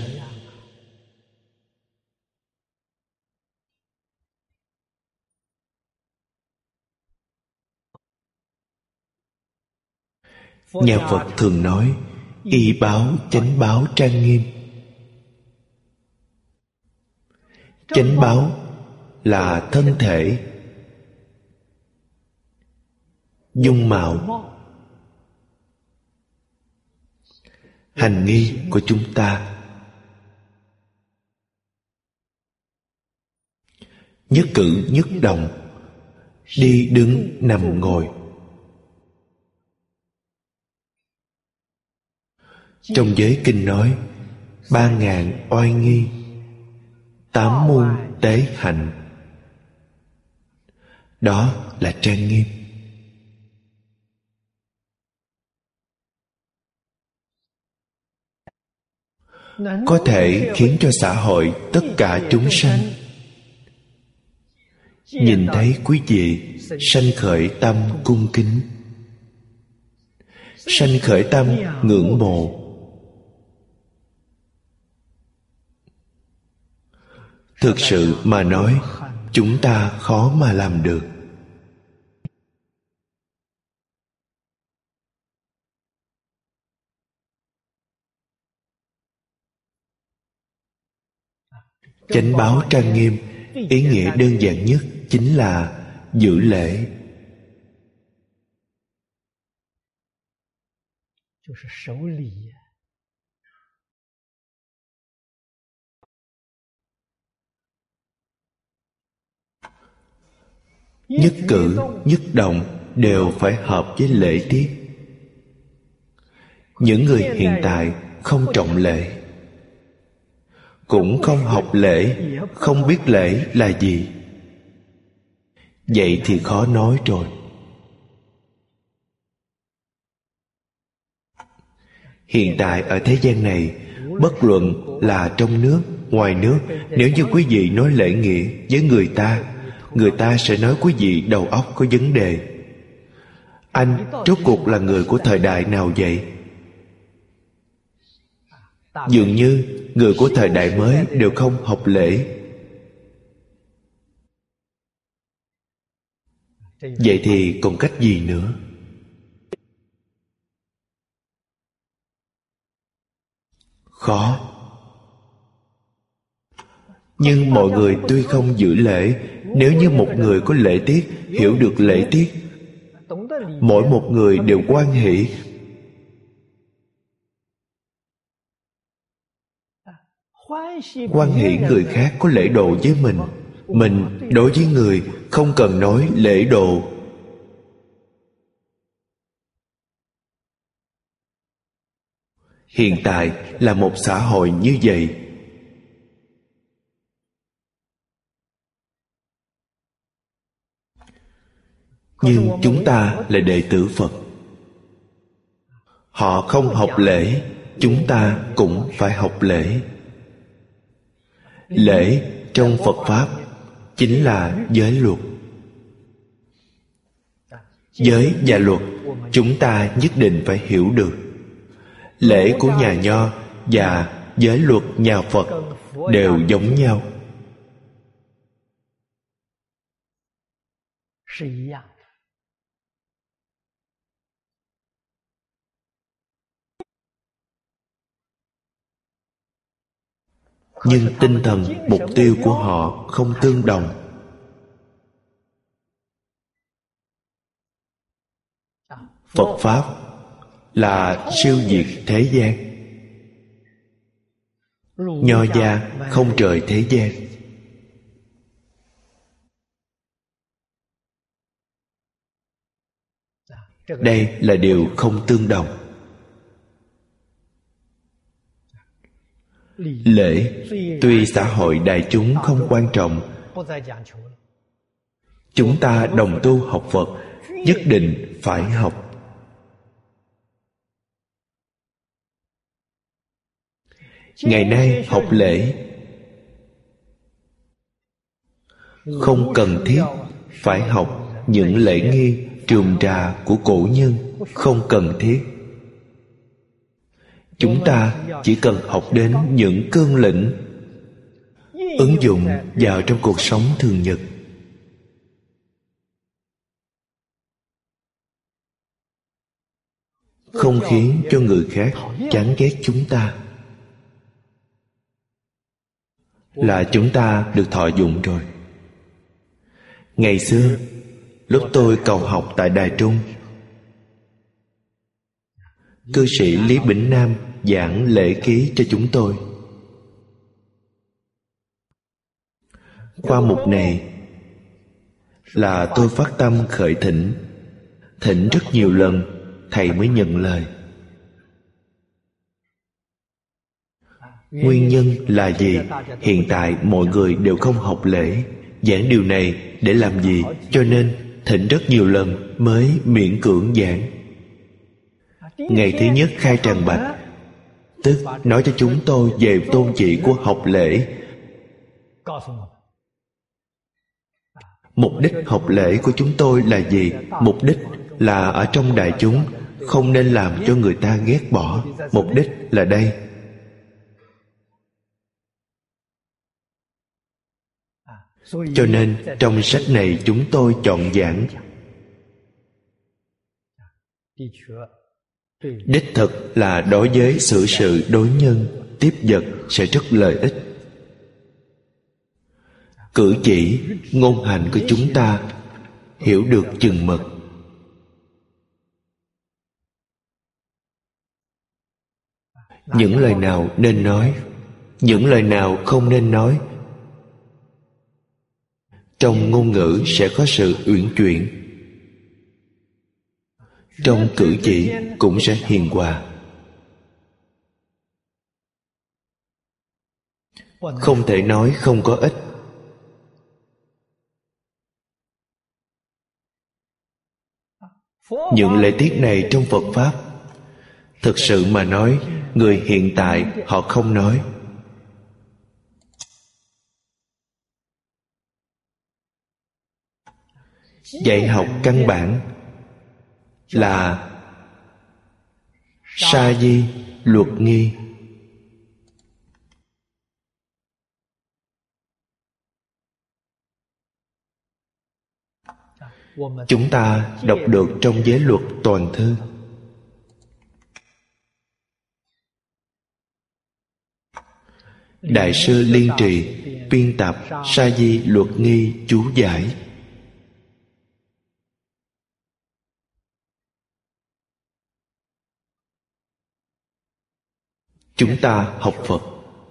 Nhà Phật thường nói y báo, chánh báo, trang nghiêm. Chánh báo là thân thể, dung mạo, hành nghi của chúng ta. Nhất cử nhất động, đi đứng nằm ngồi. Trong giới kinh nói 3.000 oai nghi, 8 môn tế hạnh. Đó là trang nghiêm. Có thể khiến cho xã hội tất cả chúng sanh nhìn thấy quý vị sanh khởi tâm cung kính, sanh khởi tâm ngưỡng mộ. Thực sự mà nói, chúng ta khó mà làm được. Chánh báo trang nghiêm, ý nghĩa đơn giản nhất chính là giữ lễ. Nhất cử, nhất động đều phải hợp với lễ tiết. Những người hiện tại không trọng lễ, cũng không học lễ, không biết lễ là gì, vậy thì khó nói rồi. Hiện tại ở thế gian này, bất luận là trong nước, ngoài nước, nếu như quý vị nói lễ nghĩa với người ta sẽ nói quý vị đầu óc có vấn đề. Anh rốt cuộc là người của thời đại nào vậy? Dường như người của thời đại mới đều không học lễ. Vậy thì còn cách gì nữa? Khó. Nhưng mọi người tuy không giữ lễ, nếu như một người có lễ tiết, hiểu được lễ tiết, mỗi một người đều hoan hỷ. Hoan hỷ người khác có lễ độ với mình đối với người không cần nói lễ độ. Hiện tại là một xã hội như vậy. Nhưng chúng ta là đệ tử Phật. Họ không học lễ, chúng ta cũng phải học lễ. Lễ trong Phật Pháp chính là giới luật. Giới và luật chúng ta nhất định phải hiểu được. Lễ của nhà Nho và giới luật nhà Phật đều giống nhau. Nhưng tinh thần, mục tiêu của họ không tương đồng. Phật Pháp là siêu diệt thế gian. Nho gia không rời thế gian. Đây là điều không tương đồng. Lễ tuy xã hội đại chúng không quan trọng, chúng ta đồng tu học Phật nhất định phải học. Ngày nay học lễ không cần thiết phải học những lễ nghi rườm rà của cổ nhân, không cần thiết. Chúng ta chỉ cần học đến những cương lĩnh, ứng dụng vào trong cuộc sống thường nhật. Không khiến cho người khác chán ghét chúng ta, là chúng ta được thọ dụng rồi. Ngày xưa, lúc tôi cầu học tại Đài Trung, cư sĩ Lý Bỉnh Nam giảng lễ ký cho chúng tôi. Qua mục này là tôi phát tâm khởi thỉnh. Thỉnh rất nhiều lần, thầy mới nhận lời. Nguyên nhân là gì? Hiện tại mọi người đều không học lễ. Giảng điều này để làm gì? Cho nên thỉnh rất nhiều lần mới miễn cưỡng giảng. Ngày thứ nhất khai tràng bạch, tức nói cho chúng tôi về tôn chỉ của học lễ. Mục đích học lễ của chúng tôi là gì? Mục đích là ở trong đại chúng không nên làm cho người ta ghét bỏ. Mục đích là đây. Cho nên trong sách này chúng tôi chọn giảng. Đích thực là đối với xử sự đối nhân, tiếp vật sẽ rất lợi ích. Cử chỉ, ngôn hành của chúng ta hiểu được chừng mực. Những lời nào nên nói, những lời nào không nên nói. Trong ngôn ngữ sẽ có sự uyển chuyển, trong cử chỉ cũng sẽ hiền hòa. Không thể nói không có ích. Những lễ tiết này trong Phật Pháp, thực sự mà nói, người hiện tại họ không nói. Dạy học căn bản là sa di luật nghi. Chúng ta đọc được trong giới luật toàn thư. Đại sư Liên Trì biên tập sa di luật nghi chú giải. Chúng ta học Phật,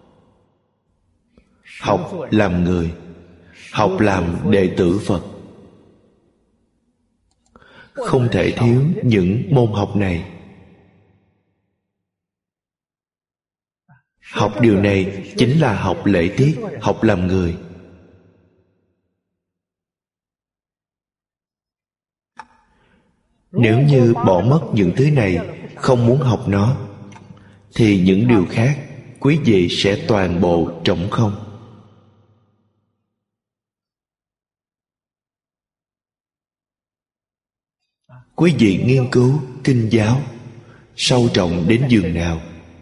học làm người, học làm đệ tử Phật. Không thể thiếu những môn học này. Học điều này chính là học lễ tiết, học làm người. Nếu như bỏ mất những thứ này, không muốn học nó, thì những điều khác quý vị sẽ toàn bộ trống không. Quý vị nghiên cứu kinh giáo sâu trọng đến giường nào,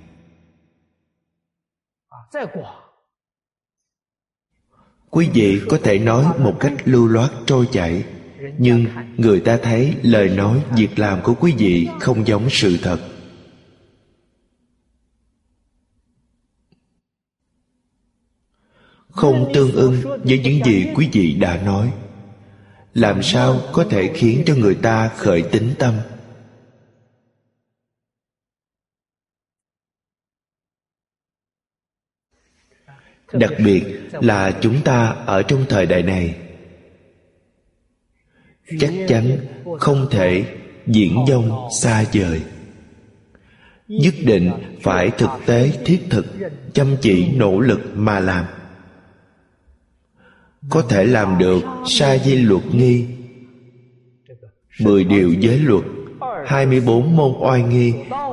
quý vị có thể nói một cách lưu loát trôi chảy, nhưng người ta thấy lời nói việc làm của quý vị không giống sự thật. Không tương ưng với những gì quý vị đã nói, làm sao có thể khiến cho người ta khởi tín tâm? Đặc biệt là chúng ta ở trong thời đại này, chắc chắn không thể viển vông xa vời, nhất định phải thực tế thiết thực, chăm chỉ nỗ lực mà làm. Có thể làm được sa di luật nghi, 10 điều giới luật, 24 môn oai nghi.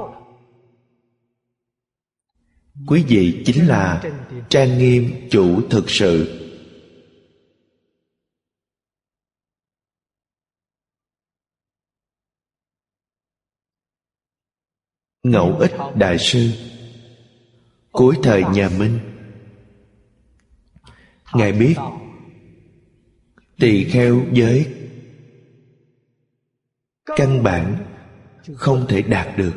Quý vị chính là trang nghiêm chủ thực sự. Ngẫu Ích Đại Sư cuối thời nhà Minh, Ngài biết tỳ kheo giới căn bản không thể đạt được.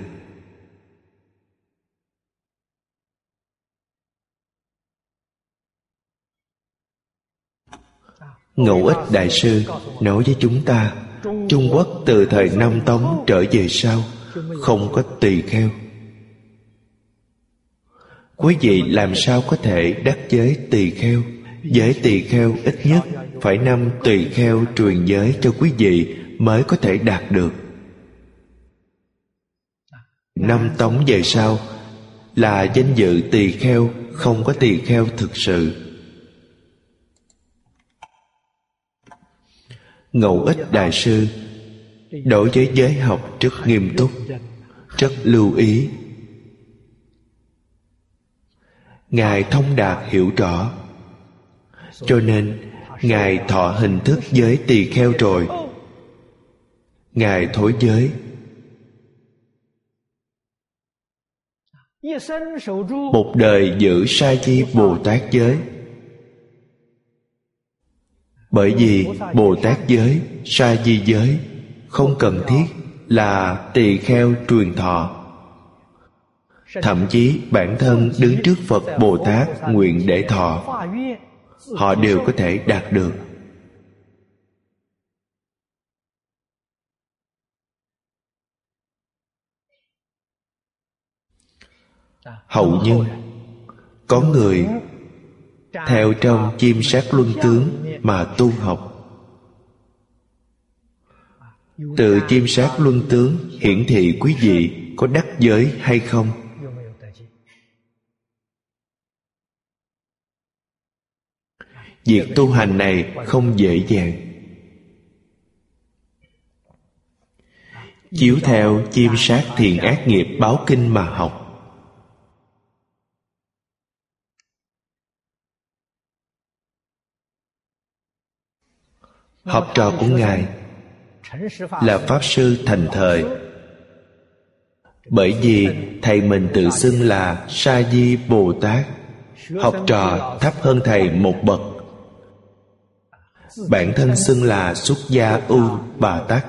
Ngẫu Ích Đại Sư nói với chúng ta, Trung Quốc từ thời Nam Tống trở về sau không có tỳ kheo. Quý vị làm sao có thể đắc giới tỳ kheo? Giới tỳ kheo ít nhất phải 5 tỳ kheo truyền giới cho quý vị mới có thể đạt được. Năm Tống về sau là danh dự tỳ kheo, không có tỳ kheo thực sự. Ngẫu Ích Đại Sư đối với giới học rất nghiêm túc, rất lưu ý. Ngài thông đạt hiểu rõ, cho nên Ngài thọ hình thức giới tỳ kheo rồi, Ngài thối giới. Một đời giữ sa di Bồ Tát giới. Bởi vì Bồ Tát giới, sa di giới không cần thiết là tỳ kheo truyền thọ. Thậm chí bản thân đứng trước Phật Bồ Tát nguyện để thọ, họ đều có thể đạt được. Hậu nhân có người theo trong chiêm sát luân tướng mà tu học. Từ chiêm sát luân tướng hiển thị quý vị có đắc giới hay không. Việc tu hành này không dễ dàng. Chiếu theo chiêm sát thiện ác nghiệp báo kinh mà học. Học trò của Ngài là Pháp Sư thành thời. Bởi vì thầy mình tự xưng là Sa Di Bồ Tát, học trò thấp hơn thầy một bậc. Bản thân xưng là Xuất Gia U Bà Tát.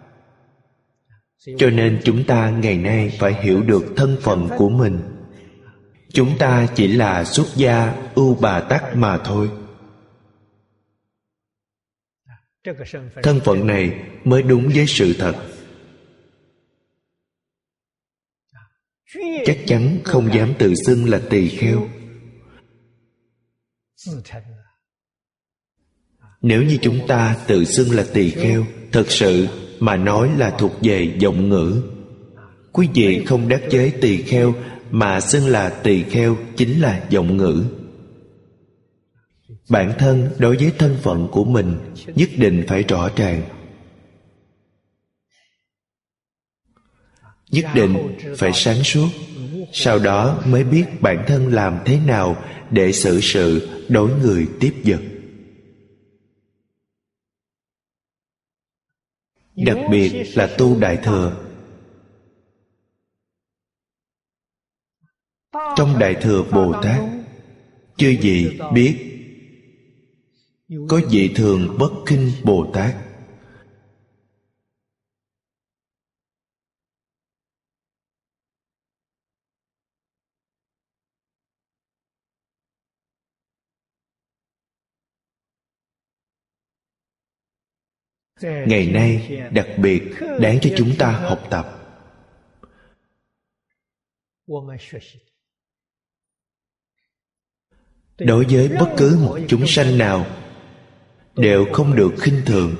Cho nên chúng ta ngày nay phải hiểu được thân phận của mình. Chúng ta chỉ là Xuất Gia U Bà Tát mà thôi. Thân phận này mới đúng với sự thật. Chắc chắn không dám tự xưng là tỳ kheo. Nếu như chúng ta tự xưng là tỳ kheo, thật sự mà nói là thuộc về vọng ngữ. Quý vị không đắc giới tỳ kheo mà xưng là tỳ kheo chính là vọng ngữ. Bản thân đối với thân phận của mình nhất định phải rõ ràng. nhất định phải sáng suốt, sau đó mới biết bản thân làm thế nào để xử sự đối người tiếp vật. Đặc biệt là tu Đại Thừa. Trong Đại Thừa Bồ Tát, chư vị biết có vị Thường Bất Khinh Bồ Tát. Ngày nay đặc biệt đáng cho chúng ta học tập. Đối với bất cứ một chúng sanh nào đều không được khinh thường.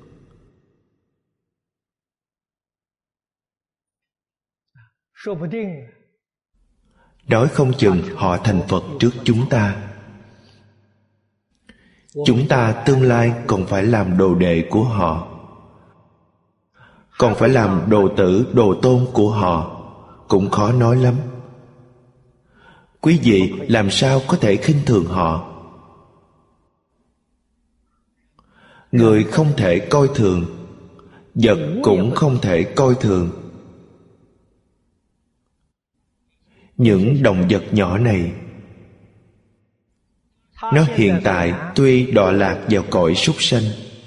Nói không chừng họ thành Phật trước chúng ta. Chúng ta tương lai còn phải làm đồ đệ của họ, còn phải làm đồ tử, đồ tôn của họ, cũng khó nói lắm. Quý vị làm sao có thể khinh thường họ? Người không thể coi thường, vật cũng không thể coi thường. Những động vật nhỏ này, nó hiện tại tuy đọa lạc vào cõi súc sanh,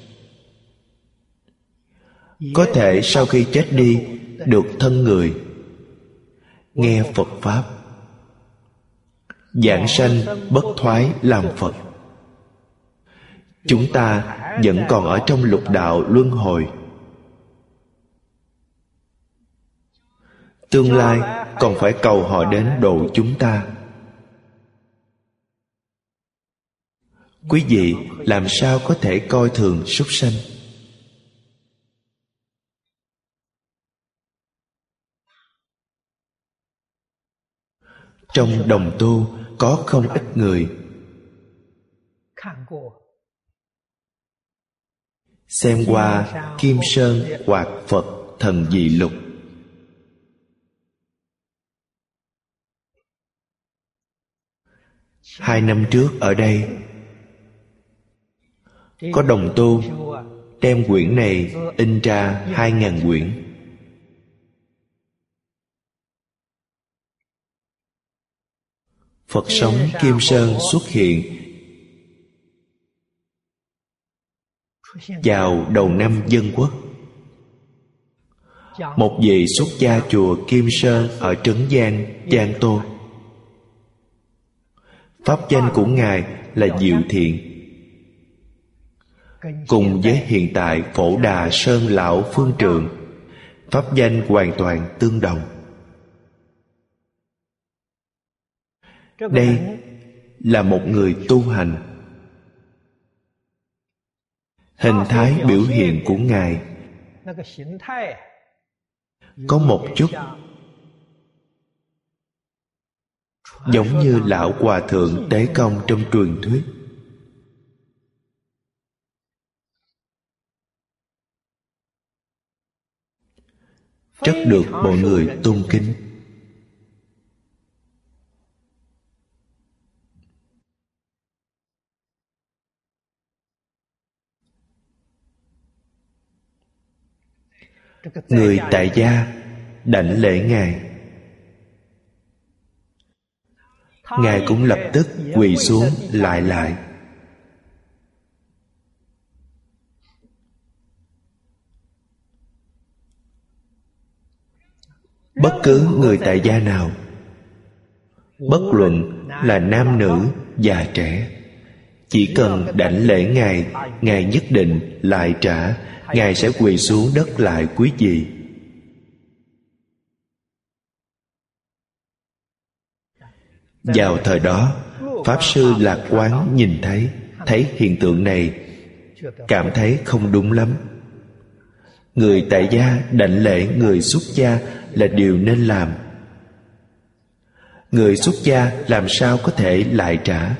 có thể sau khi chết đi được thân người, nghe Phật Pháp, vãng sanh bất thoái làm Phật. Chúng ta vẫn còn ở trong lục đạo luân hồi. Tương lai còn phải cầu họ đến độ chúng ta. Quý vị làm sao có thể coi thường súc sanh? Trong đồng tu có không ít người xem qua Kim Sơn Hoạt Phật Thần Dị Lục. Hai năm trước ở đây có đồng tu đem quyển này in ra 2.000 quyển. Phật sống Kim Sơn xuất hiện vào đầu năm Dân Quốc. Một vị xuất gia chùa Kim Sơn ở Trấn Giang, Giang Tô. Pháp danh của Ngài là Diệu Thiện. Cùng với hiện tại Phổ Đà Sơn Lão Phương Trượng, pháp danh hoàn toàn tương đồng. Đây là một người tu hành. Hình thái biểu hiện của Ngài có một chút giống như Lão Hòa Thượng Tế Công trong truyền thuyết. Rất được mọi người tôn kính. Người tại gia đảnh lễ Ngài. Ngài cũng lập tức quỳ xuống lại. Bất cứ người tại gia nào, bất luận là nam nữ già trẻ, chỉ cần đảnh lễ Ngài, Ngài nhất định lại trả. Ngài sẽ quỳ xuống đất lại quý vị. Vào thời đó, Pháp Sư Lạc Quán nhìn thấy hiện tượng này, cảm thấy không đúng lắm. Người tại gia đảnh lễ người xuất gia là điều nên làm. Người xuất gia làm sao có thể lại trả?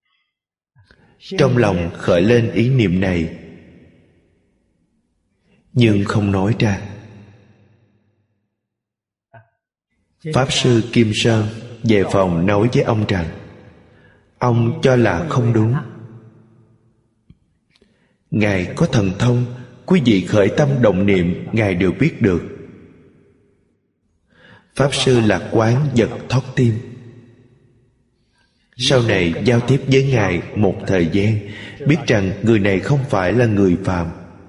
Trong lòng khởi lên ý niệm này, nhưng không nói ra. Pháp Sư Kim Sơn về phòng nói với ông rằng ông cho là không đúng. Ngài có thần thông, quý vị khởi tâm động niệm Ngài đều biết được. Pháp Sư lạc quán giật thót tim. Sau này giao tiếp với Ngài một thời gian, biết rằng người này không phải là người phàm.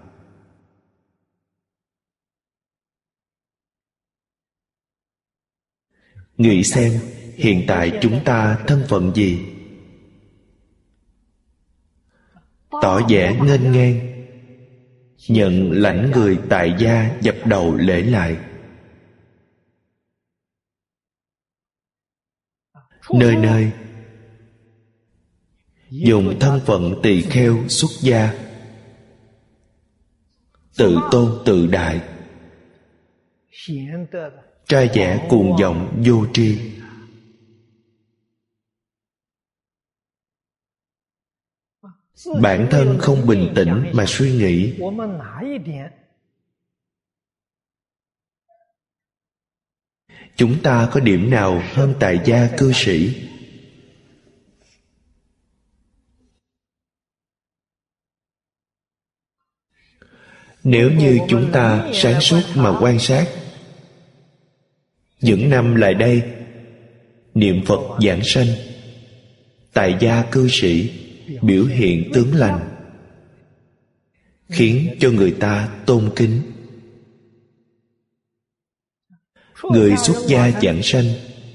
Nghĩ xem, hiện tại chúng ta thân phận gì? Tỏ vẻ nghênh ngang, nhận lãnh người tại gia dập đầu lễ lại. Nơi nơi dùng thân phận tỳ kheo xuất gia, tự tôn tự đại, trai vẻ cuồng vọng vô tri. Bản thân không bình tĩnh mà suy nghĩ, chúng ta có điểm nào hơn tại gia cư sĩ? Nếu như chúng ta sáng suốt mà quan sát, những năm lại đây niệm Phật giảng sanh, tại gia cư sĩ biểu hiện tướng lành, khiến cho người ta tôn kính. Người xuất gia giảng sanh,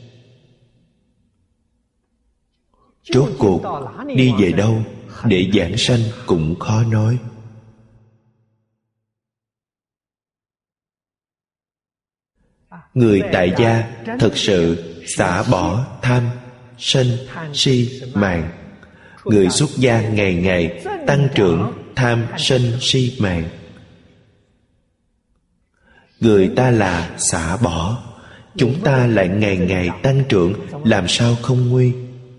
rốt cuộc đi về đâu để giảng sanh cũng khó nói. Người tại gia thực sự xả bỏ tham, sân, si, mạn. Người xuất gia ngày ngày tăng trưởng tham, sân, si, mạn. Người ta là xả bỏ, chúng ta lại ngày ngày tăng trưởng, làm sao không nguy?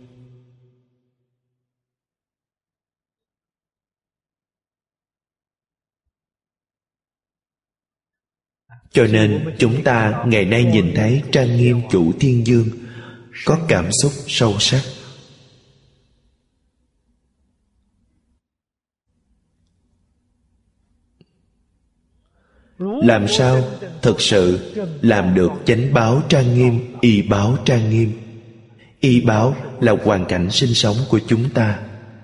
Cho nên chúng ta ngày nay nhìn thấy trang nghiêm chủ Thiên Dương, có cảm xúc sâu sắc. Làm sao thực sự làm được chánh báo trang nghiêm, y báo trang nghiêm? Y báo là hoàn cảnh sinh sống của chúng ta.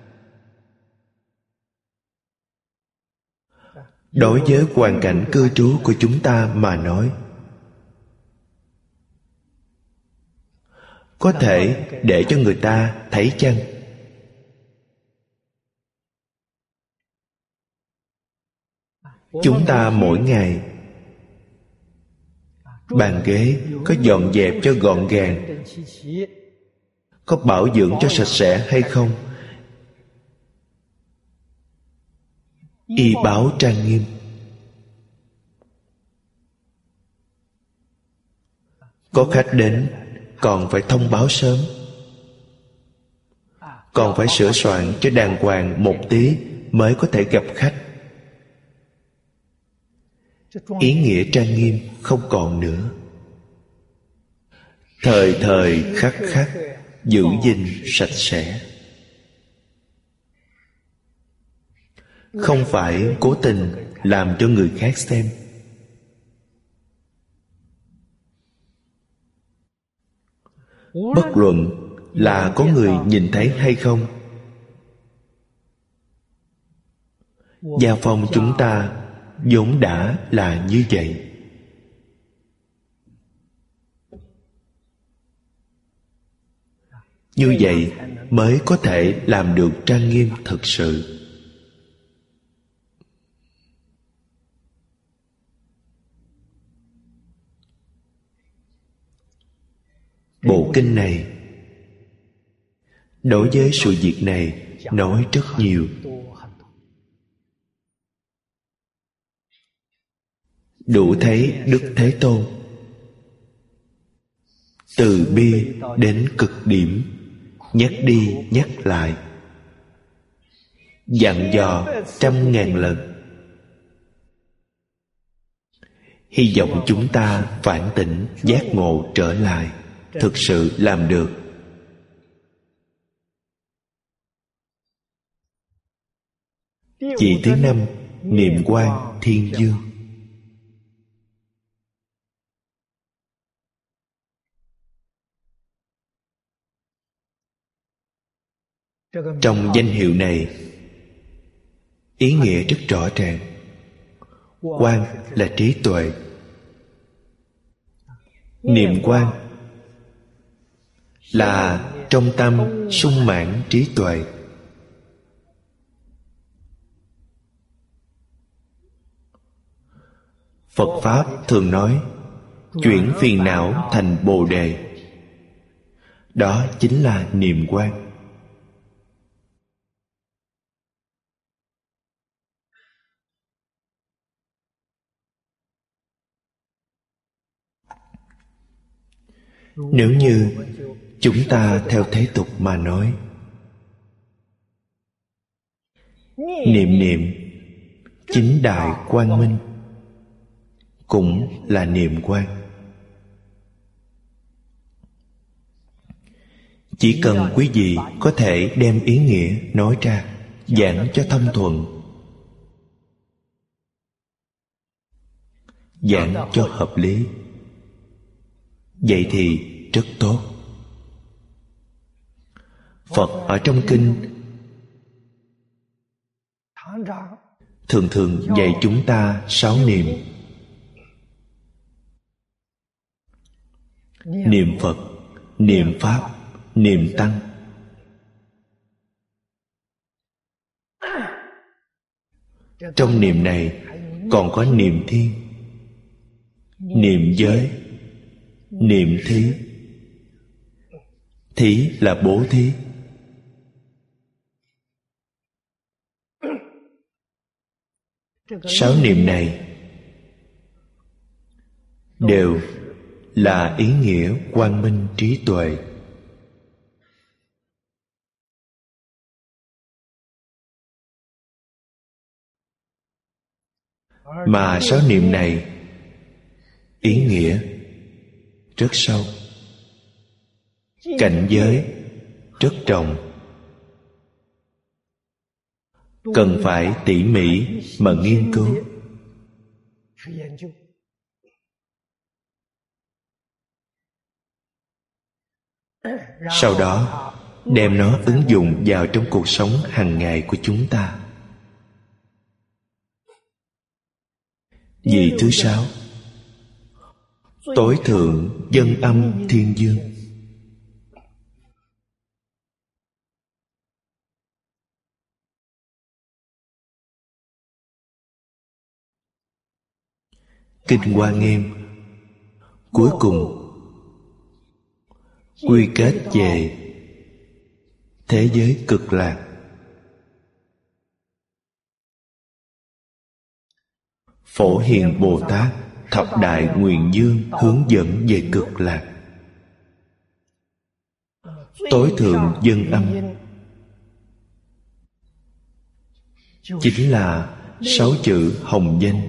Đối với hoàn cảnh cư trú của chúng ta mà nói, có thể để cho người ta thấy chăng? Chúng ta mỗi ngày bàn ghế có dọn dẹp cho gọn gàng, có bảo dưỡng cho sạch sẽ hay không? Y báo trang nghiêm. Có khách đến còn phải thông báo sớm, còn phải sửa soạn cho đàng hoàng một tí mới có thể gặp khách. Ý nghĩa trang nghiêm không còn nữa. Thời thời khắc khắc giữ gìn sạch sẽ. Không phải cố tình làm cho người khác xem. Bất luận là có người nhìn thấy hay không, gia phong chúng ta vốn đã là như vậy. Như vậy mới có thể làm được trang nghiêm thực sự. Bộ kinh này đối với sự việc này nói rất nhiều. Đủ thấy Đức Thế Tôn từ bi đến cực điểm, nhắc đi nhắc lại, dặn dò 100.000 lần. Hy vọng chúng ta phản tỉnh, giác ngộ trở lại, thực sự làm được. Vị thứ 5, niệm quang thiên dương. Trong danh hiệu này, ý nghĩa rất rõ ràng. Quang là trí tuệ. Niệm quang là trong tâm sung mãn trí tuệ. Phật Pháp thường nói chuyển phiền não thành Bồ Đề. Đó chính là niệm quang. Nếu như chúng ta theo thế tục mà nói, niệm chính đại quang minh cũng là niệm quang. Chỉ cần quý vị có thể đem ý nghĩa nói ra, giảng cho thông thuận, giảng cho hợp lý, vậy thì rất tốt. Phật ở trong kinh thường thường dạy chúng ta 6 niệm. Niệm Phật, niệm Pháp, niệm Tăng. Trong niệm này còn có niệm thiên, niệm giới, niệm thí. Thí là bố thí. Sáu niệm này đều là ý nghĩa quang minh trí tuệ. Mà sáu niệm này ý nghĩa rất sâu, cảnh giới rất rộng, cần phải tỉ mỉ mà nghiên cứu. Sau đó đem nó ứng dụng vào trong cuộc sống hàng ngày của chúng ta. Vị thứ 6, tối thượng dân âm thiên dương. Kinh Hoa Nghiêm cuối cùng quy kết về thế giới cực lạc. Phổ Hiền Bồ Tát thập đại nguyện dương hướng dẫn về cực lạc. Tối thượng dân âm chính là 6 chữ hồng danh.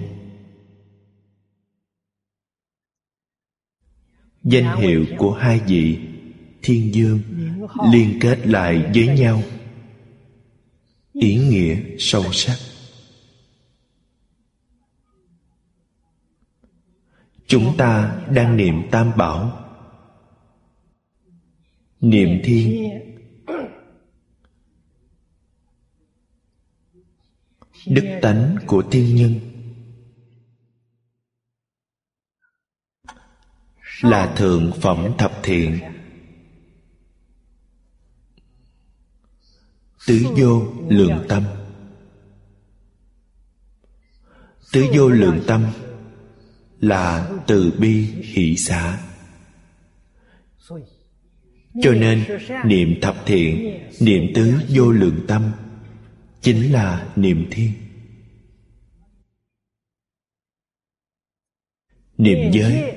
Danh hiệu của hai vị thiên dương liên kết lại với nhau, ý nghĩa sâu sắc. Chúng ta đang niệm Tam Bảo, niệm thiên, đức tánh của thiên nhân, là thượng phẩm thập thiện, tứ vô lượng tâm. Tứ vô lượng tâm là từ bi hỷ xả. Cho nên niệm thập thiện, niệm tứ vô lượng tâm chính là niệm thiên. Niệm giới,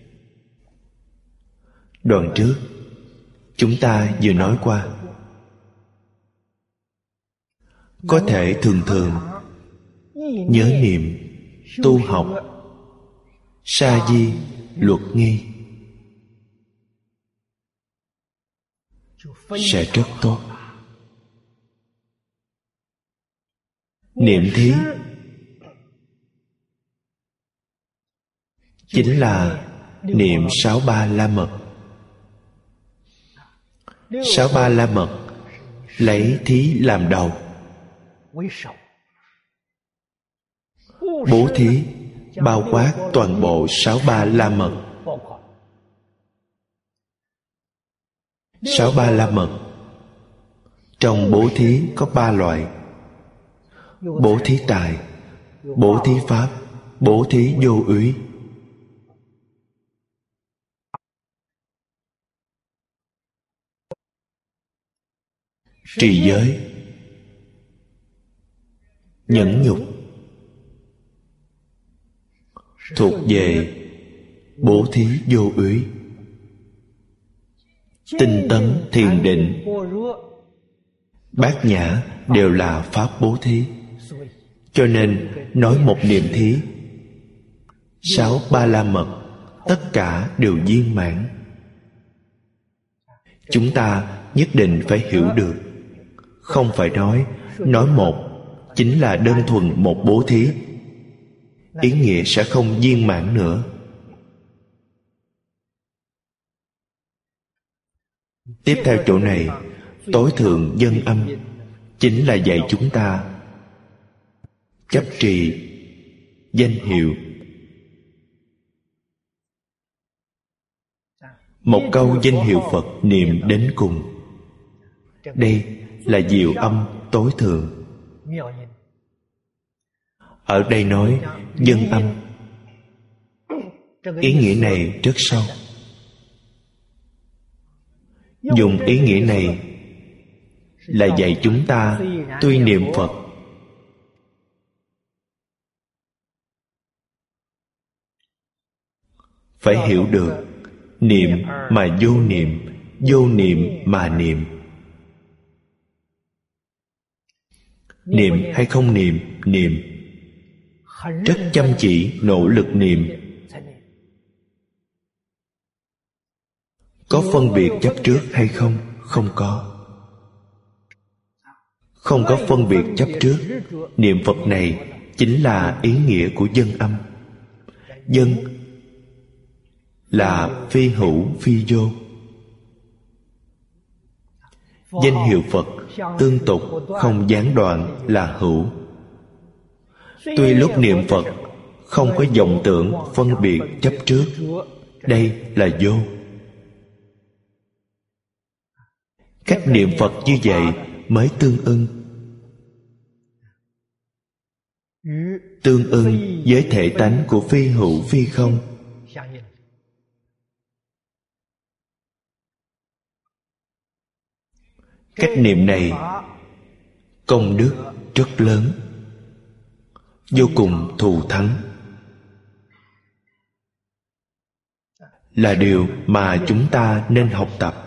đoạn trước chúng ta vừa nói qua, có thể thường thường nhớ niệm tu học sa di luật nghi sẽ rất tốt. Niệm thí chính là niệm 63 la mật. 63 la mật lấy thí làm đầu. Bố thí bao quát toàn bộ 63 la mật. 63 la mật trong bố thí có 3 loại: bố thí tài, bố thí pháp, bố thí vô úy. Trì giới, nhẫn nhục thuộc về bố thí vô úy. Tinh tấn, thiền định, bát nhã đều là pháp bố thí. Cho nên nói một niệm thí, 63 la mật tất cả đều viên mãn. Chúng ta nhất định phải hiểu được. Không phải nói một chính là đơn thuần một bố thí, ý nghĩa sẽ không viên mãn nữa. Tiếp theo chỗ này, tối thượng dân âm chính là dạy chúng ta chấp trì danh hiệu. Một câu danh hiệu Phật niệm đến cùng. Đây là diệu âm tối thượng. Ở đây nói dân âm, ý nghĩa này rất sâu. Dùng ý nghĩa này là dạy chúng ta tuy niệm Phật phải hiểu được niệm mà vô niệm, vô niệm mà niệm. Niệm hay không niệm, niệm. Rất chăm chỉ, nỗ lực niệm. Có phân biệt chấp trước hay không? Không có. Không có phân biệt chấp trước. Niệm Phật này chính là ý nghĩa của dân âm. Dân là phi hữu phi vô. Danh hiệu Phật tương tục không gián đoạn là hữu. Tuy lúc niệm Phật không có vọng tưởng phân biệt chấp trước, đây là vô. Cách niệm Phật như vậy mới tương ưng. Tương ưng với thể tánh của phi hữu phi không. Cách niệm này công đức rất lớn, vô cùng thù thắng, là điều mà chúng ta nên học tập.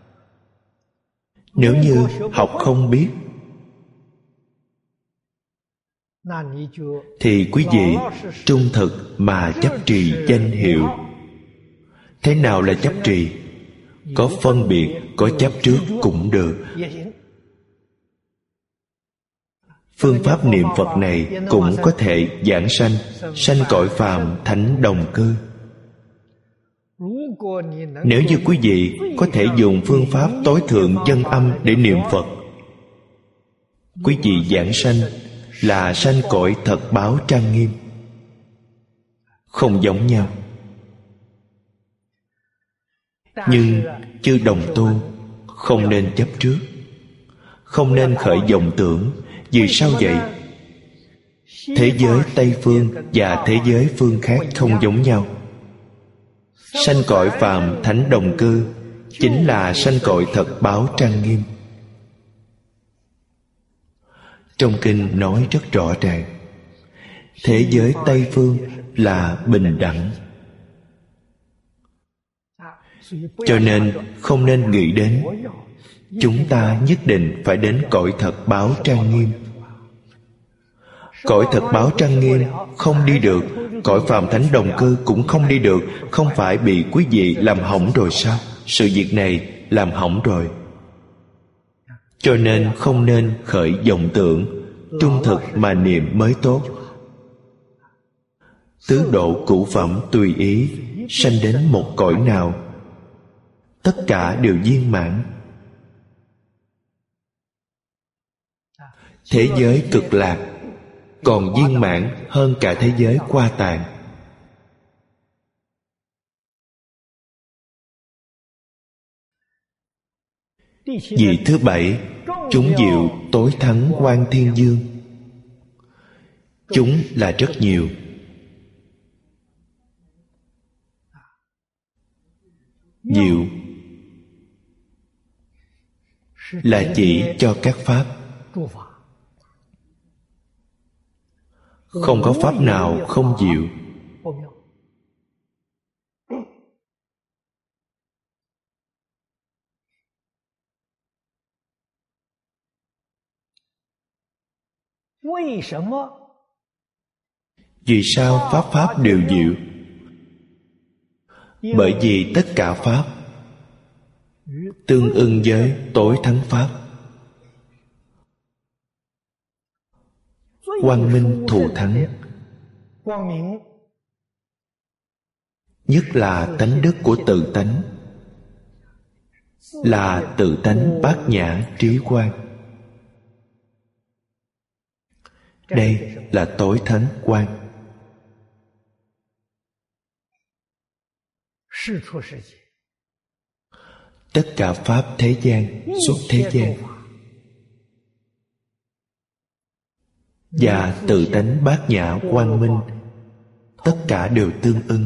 Nếu như học không biết thì quý vị trung thực mà chấp trì danh hiệu. Thế nào là chấp trì? Có phân biệt, có chấp trước cũng được. Phương pháp niệm Phật này cũng có thể giảng sanh, sanh cõi phàm thánh đồng cư. Nếu như quý vị có thể dùng phương pháp tối thượng dân âm để niệm Phật, quý vị giảng sanh là sanh cõi thật báo trang nghiêm. Không giống nhau. Nhưng chư đồng tu không nên chấp trước, không nên khởi vọng tưởng. Vì sao vậy? Thế giới Tây phương và thế giới phương khác không giống nhau. Sanh cõi phàm thánh đồng cư chính là sanh cõi thật báo trang nghiêm. Trong kinh nói rất rõ ràng, thế giới Tây phương là bình đẳng. Cho nên không nên nghĩ đến chúng ta nhất định phải đến cõi thật báo trang nghiêm. Cõi thật báo trang nghiêm không đi được cõi phàm thánh đồng cư cũng không đi được. Không phải bị quý vị làm hỏng rồi sao? Sự việc này làm hỏng rồi. Cho nên không nên khởi vọng tưởng, trung thực mà niệm mới tốt. Tứ độ cửu phẩm tùy ý, sanh đến một cõi nào, tất cả đều viên mãn. Thế giới cực lạc còn viên mãn hơn cả thế giới qua tạng. Vị thứ bảy, chúng diệu tối thắng Quan Thiên Dương. Chúng là rất nhiều. Diệu là chỉ cho các pháp. Không có pháp nào không diệu. Vì sao pháp đều diệu? Bởi vì tất cả pháp tương ưng với tối thắng pháp. Quang minh thù thắng, nhất là tánh đức của tự tánh, là tự tánh bát nhã trí quang. Đây là tối thắng quang. Tất cả pháp thế gian, xuất thế gian và tự tánh bát nhã quang minh, tất cả đều tương ưng.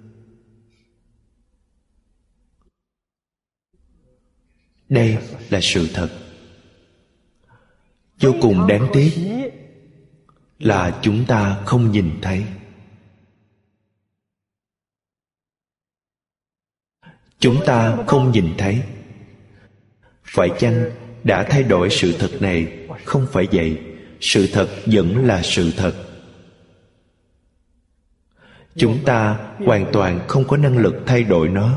Đây là sự thật. Vô cùng đáng tiếc là chúng ta không nhìn thấy. Chúng ta không nhìn thấy. Phải chăng đã thay đổi sự thật này? Không phải vậy. Sự thật vẫn là sự thật. Chúng ta hoàn toàn không có năng lực thay đổi nó.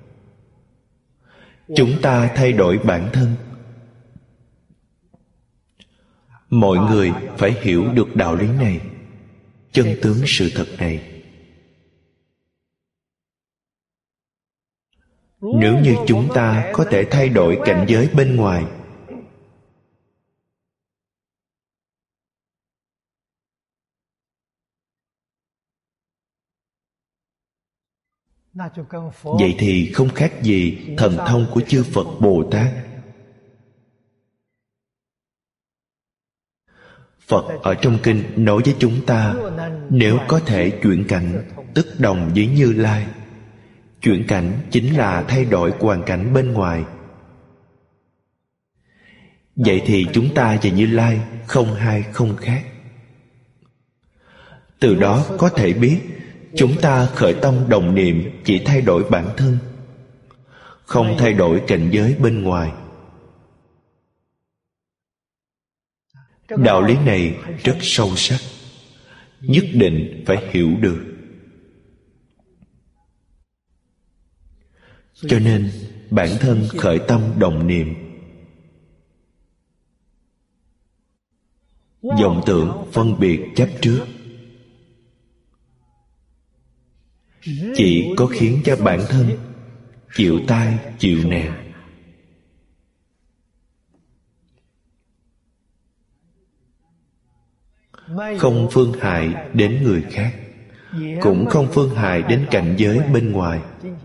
Chúng ta thay đổi bản thân. Mọi người phải hiểu được đạo lý này, chân tướng sự thật này. Nếu như chúng ta có thể thay đổi cảnh giới bên ngoài, vậy thì không khác gì thần thông của chư Phật Bồ Tát. Phật ở trong kinh nói với chúng ta, nếu có thể chuyển cảnh, tức đồng với Như Lai. Chuyển cảnh chính là thay đổi hoàn cảnh bên ngoài. Vậy thì chúng ta và Như Lai không hai không khác. Từ đó có thể biết chúng ta khởi tâm đồng niệm chỉ thay đổi bản thân, không thay đổi cảnh giới bên ngoài. Đạo lý này rất sâu sắc, nhất định phải hiểu được. Cho nên bản thân khởi tâm đồng niệm, vọng tưởng phân biệt chấp trước chỉ có khiến cho bản thân chịu tai chịu nạn. Không phương hại đến người khác, cũng không phương hại đến cảnh giới bên ngoài.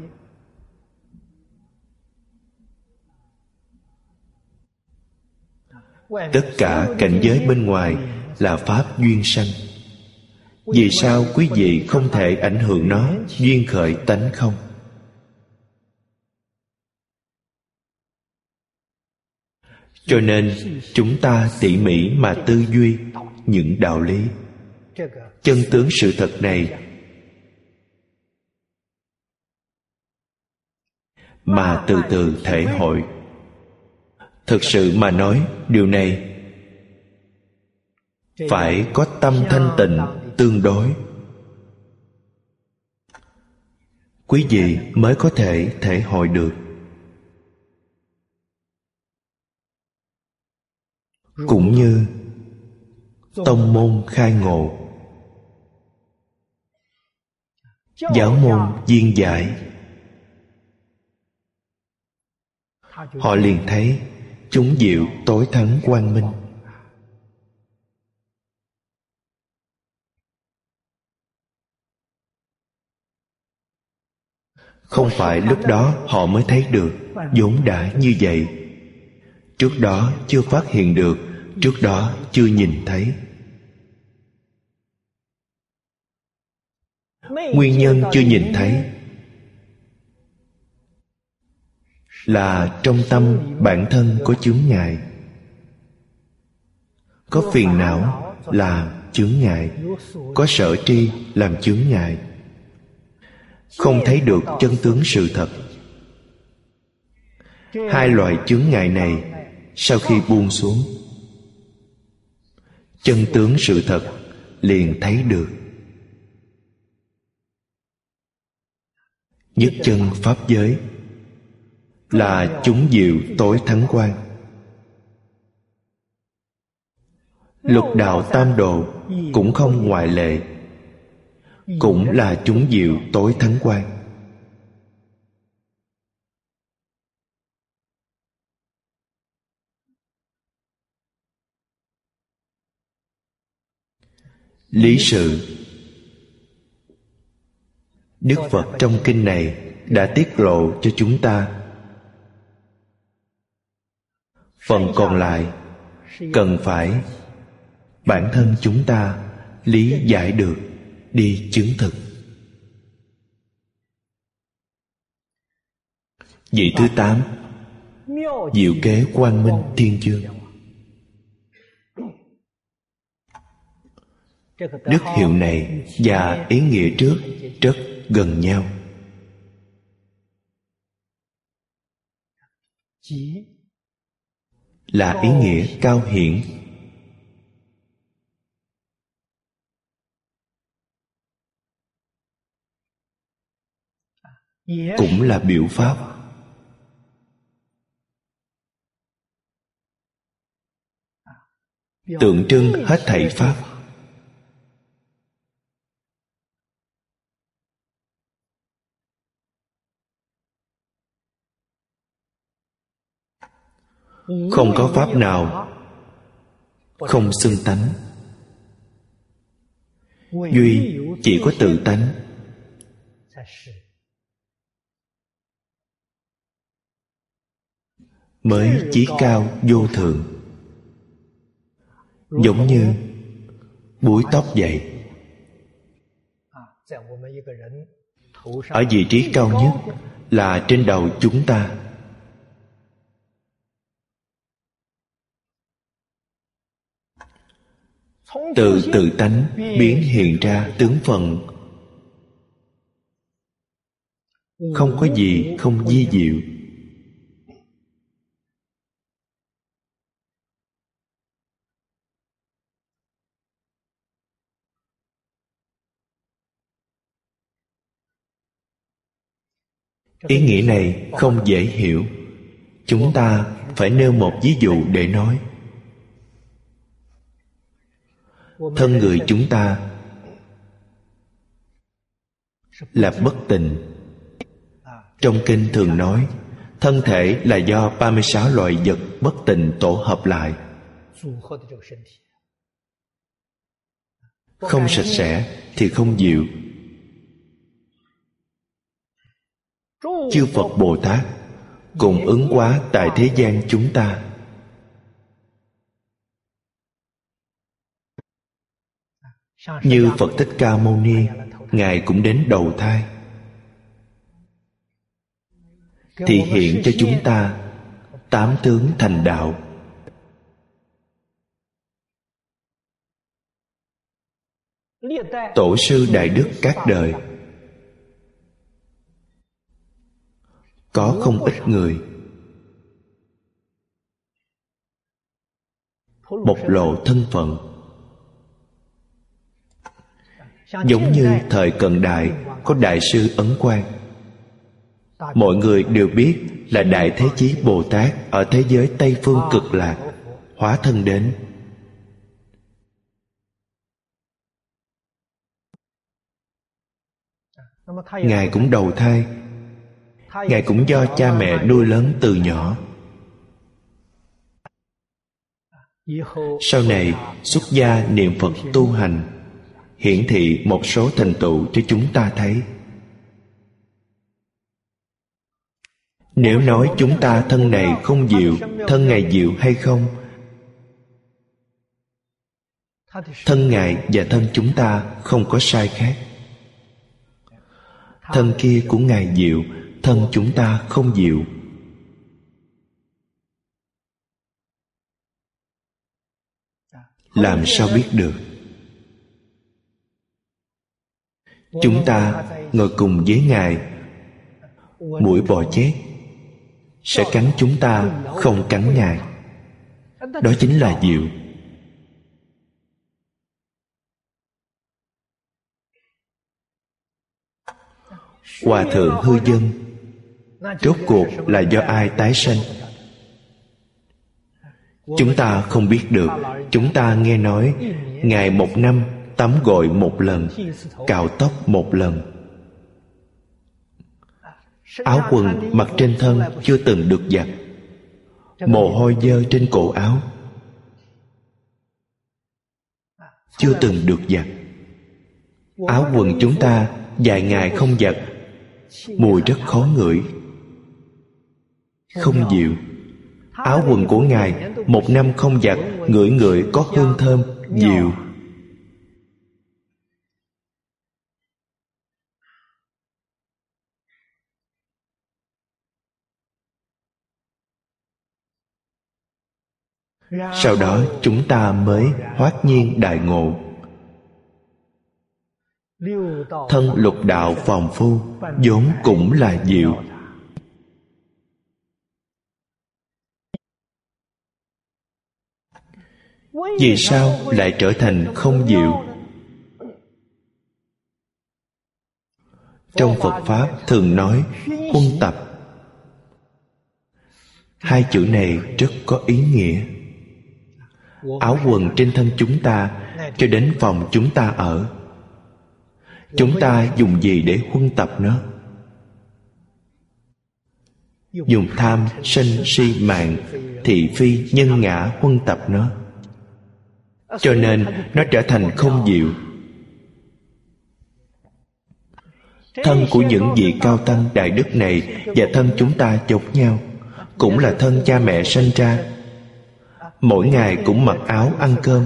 Tất cả cảnh giới bên ngoài là pháp duyên sanh. Vì sao quý vị không thể ảnh hưởng nó, duyên khởi tánh không? Cho nên chúng ta tỉ mỉ mà tư duy những đạo lý, chân tướng sự thật này, mà từ từ thể hội. Thực sự mà nói, điều này phải có tâm thanh tịnh tương đối. quý vị mới có thể thể hội được. Cũng như tông môn khai ngộ, giáo môn viên giải, họ liền thấy chúng diệu tối thắng quang minh. Không phải lúc đó họ mới thấy được, vốn đã như vậy. Trước đó chưa phát hiện được, trước đó chưa nhìn thấy. Nguyên nhân chưa nhìn thấy là trong tâm bản thân có chướng ngại, có phiền não làm chướng ngại, có sở tri làm chướng ngại, không thấy được chân tướng sự thật. Hai loại chướng ngại này sau khi buông xuống, chân tướng sự thật liền thấy được. Nhất chân pháp giới là chúng diệu tối thắng quang. Lục đạo tam độ cũng không ngoại lệ, cũng là chúng diệu tối thắng quang. Lý sự Đức Phật trong kinh này đã tiết lộ cho chúng ta. Phần còn lại cần phải bản thân chúng ta lý giải được, đi chứng thực. Vị thứ 8, diệu kế quang minh thiên chương. Đức hiệu này và ý nghĩa trước rất gần nhau. Là ý nghĩa cao hiển, cũng là biểu pháp. Tượng trưng hết thảy pháp. Không có pháp nào không xưng tánh, duy chỉ có tự tánh mới chí cao vô thượng. Giống như búi tóc vậy, ở vị trí cao nhất là trên đầu chúng ta. Từ tự tánh biến hiện ra tướng phận, không có gì không vi diệu. Ý nghĩa này không dễ hiểu. Chúng ta phải nêu một ví dụ để nói. Thân người chúng ta là bất tịnh. Trong kinh thường nói thân thể là do 36 loại vật bất tịnh tổ hợp lại. Không sạch sẽ thì không diệu. Chư Phật Bồ Tát cùng ứng hóa tại thế gian chúng ta. Như Phật Thích Ca Mâu Ni, Ngài cũng đến đầu thai, thì hiện cho chúng ta 8 tướng thành đạo. Tổ sư Đại Đức các đời có không ít người bộc lộ thân phận. Giống như thời cận đại có Đại sư Ấn Quang, Mọi người đều biết là Đại Thế Chí Bồ Tát ở thế giới Tây Phương Cực Lạc hóa thân đến. Ngài cũng đầu thai, Ngài cũng do cha mẹ nuôi lớn từ nhỏ. Sau này xuất gia niệm Phật tu hành, hiển thị một số thành tựu cho chúng ta thấy. Nếu nói chúng ta thân này không diệu, thân Ngài diệu hay không? Thân Ngài và thân chúng ta không có sai khác. Thân kia của Ngài diệu, thân chúng ta không diệu. Làm sao biết được? Chúng ta ngồi cùng với Ngài, muỗi bò chết sẽ cắn chúng ta, không cắn Ngài. Đó chính là diệu. Hòa thượng hư dân rốt cuộc là do ai tái sanh? Chúng ta không biết được. Chúng ta nghe nói Ngài một năm tắm gội một lần, cạo tóc một lần. Áo quần mặc trên thân chưa từng được giặt, mồ hôi dơ trên cổ áo chưa từng được giặt. Áo quần chúng ta vài ngày không giặt, mùi rất khó ngửi, không dịu. Áo quần của Ngài một năm không giặt, ngửi ngửi có hương thơm, dịu. Sau đó chúng ta mới hoát nhiên đại ngộ. Thân lục đạo phàm phu vốn cũng là diệu. Vì sao lại trở thành không diệu? Trong Phật Pháp thường nói huân tập. Hai chữ này rất có ý nghĩa. Áo quần trên thân chúng ta cho đến phòng chúng ta ở, chúng ta dùng gì để huân tập nó? Dùng tham, sân, si, mạng, thị phi, nhân ngã huân tập nó. Cho nên nó trở thành không diệu. Thân của những vị cao tăng đại đức này và thân chúng ta giống nhau, cũng là thân cha mẹ sanh ra. Mỗi ngày cũng mặc áo ăn cơm.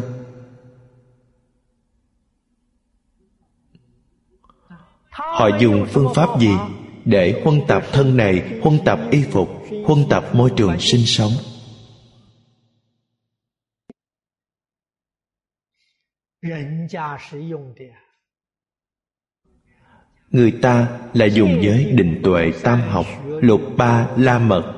Họ dùng phương pháp gì để huân tập thân này, huân tập y phục, huân tập môi trường sinh sống? Người ta là dùng giới định tuệ tam học, lục ba la mật.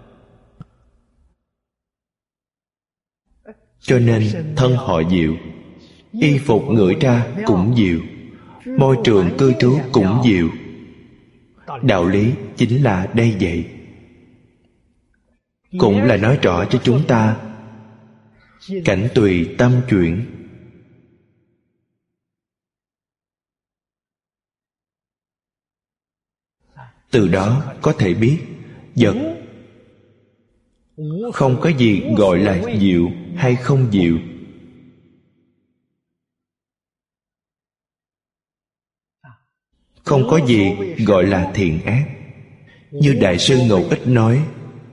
Cho nên thân họ diệu, y phục ngửi ra cũng diệu, môi trường cư trú cũng diệu. Đạo lý chính là đây vậy. Cũng là nói rõ cho chúng ta cảnh tùy tâm chuyển. Từ đó có thể biết vật không có gì gọi là diệu hay không diệu. Không có gì gọi là thiện ác. Như Đại sư Ngẫu Ích nói,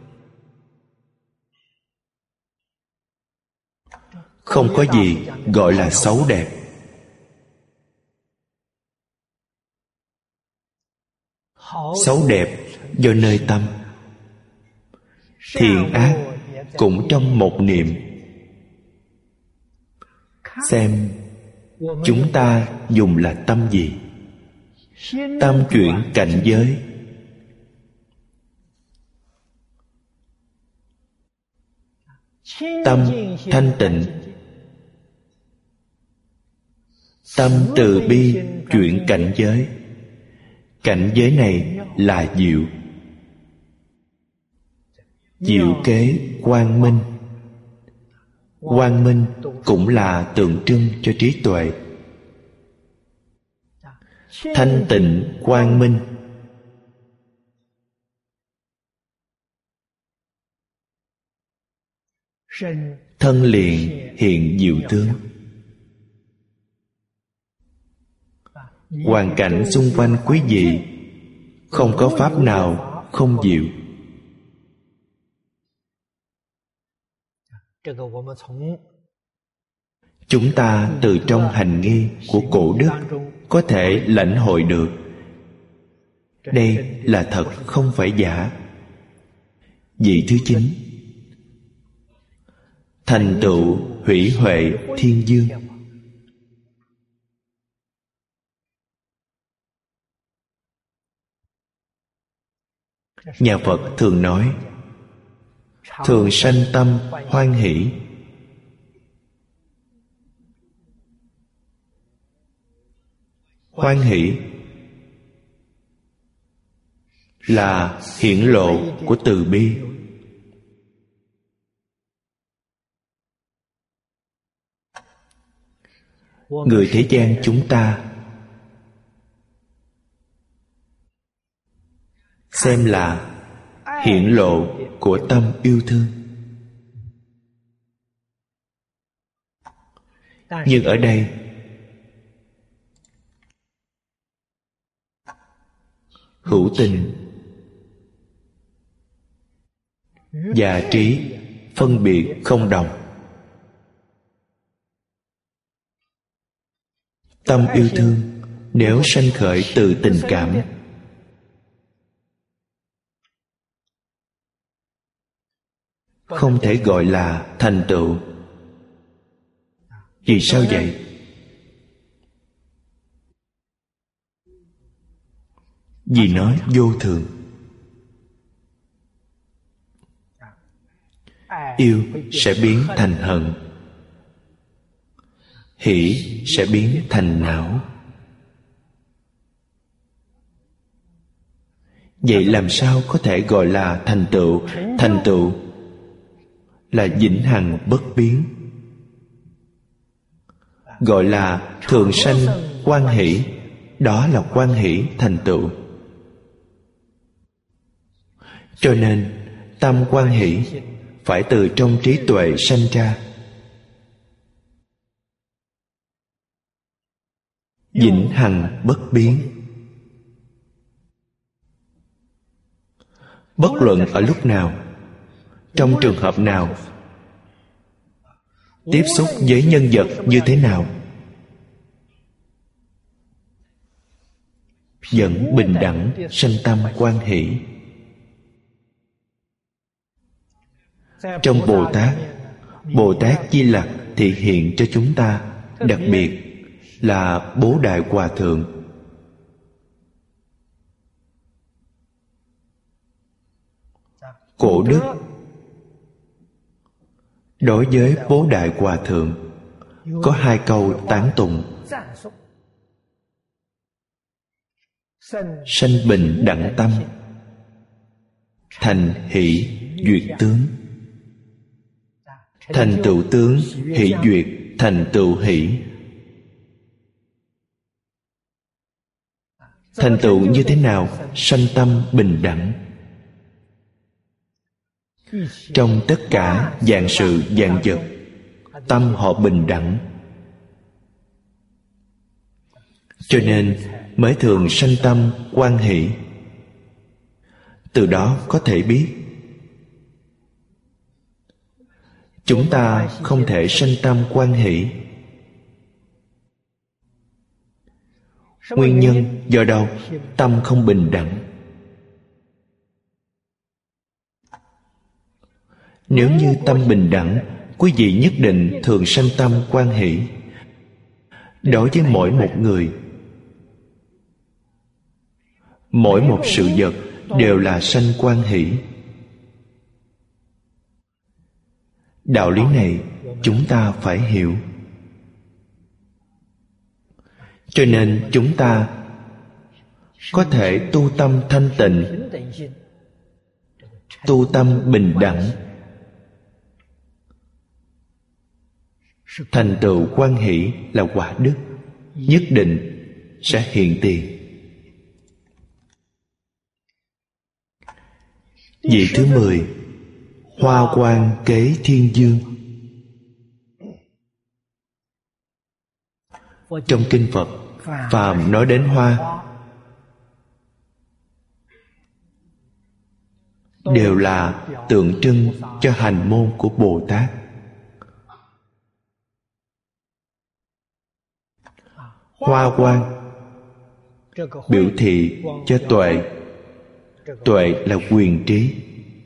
không có gì gọi là xấu đẹp. Xấu đẹp do nơi tâm, thiện ác cũng trong một niệm. Xem chúng ta dùng là tâm gì? Tâm chuyển cảnh giới. Tâm thanh tịnh, tâm từ bi chuyển cảnh giới. Cảnh giới này là diệu. diệu kế quang minh. Quang minh cũng là tượng trưng cho trí tuệ. Thanh tịnh quang minh, thân liền hiện diệu tướng. Hoàn cảnh xung quanh quý vị không có pháp nào không diệu. Chúng ta từ trong hành nghi của cổ đức có thể lãnh hội được đây là thật, không phải giả. Vị thứ 9, thành tựu hủy huệ thiên dương. Nhà Phật thường nói thường sanh tâm hoan hỷ. Hoan hỷ là hiển lộ của từ bi. Người thế gian chúng ta xem là hiển lộ của tâm yêu thương. Nhưng ở đây hữu tình và trí phân biệt không đồng. Tâm yêu thương nếu sanh khởi từ tình cảm, không thể gọi là thành tựu. Vì sao vậy? Vì nó vô thường. Yêu sẽ biến thành hận, hỷ sẽ biến thành não. Vậy làm sao có thể gọi là thành tựu? Thành tựu là vĩnh hằng bất biến, gọi là thường sanh hoan hỷ. Đó là hoan hỷ thành tựu. Cho nên tâm hoan hỷ phải từ trong trí tuệ sanh ra. Vĩnh hằng bất biến. Bất luận ở lúc nào, trong trường hợp nào, tiếp xúc với nhân vật như thế nào, vẫn bình đẳng sanh tâm hoan hỷ. Trong Bồ Tát Di Lặc thị hiện cho chúng ta, đặc biệt là Bố Đại Hòa Thượng. Cổ đức đối với Bố Đại Hòa Thượng có 2 câu tán tụng: sanh bình đẳng tâm, thành hỷ duyệt tướng. Thành tựu tướng hỷ duyệt, thành tựu hỷ. Thành tựu như thế nào? Sanh tâm bình đẳng. Trong tất cả vạn sự vạn vật, tâm họ bình đẳng. Cho nên mới thường sanh tâm hoan hỷ. Từ đó có thể biết chúng ta không thể sanh tâm hoan hỷ. Nguyên nhân do đâu? Tâm không bình đẳng. Nếu như tâm bình đẳng, quý vị nhất định thường sanh tâm hoan hỷ. Đối với mỗi một người, mỗi một sự vật đều là sanh hoan hỷ. Đạo lý này chúng ta phải hiểu. Cho nên chúng ta có thể tu tâm thanh tịnh, tu tâm bình đẳng, thành tựu quan hỷ là quả đức, nhất định sẽ hiện tiền. Vị thứ 10, hoa quan kế thiên dương. Trong kinh Phật, phàm nói đến hoa đều là tượng trưng cho hành môn của Bồ Tát. Hoa quan biểu thị cho tuệ. Tuệ là quyền trí,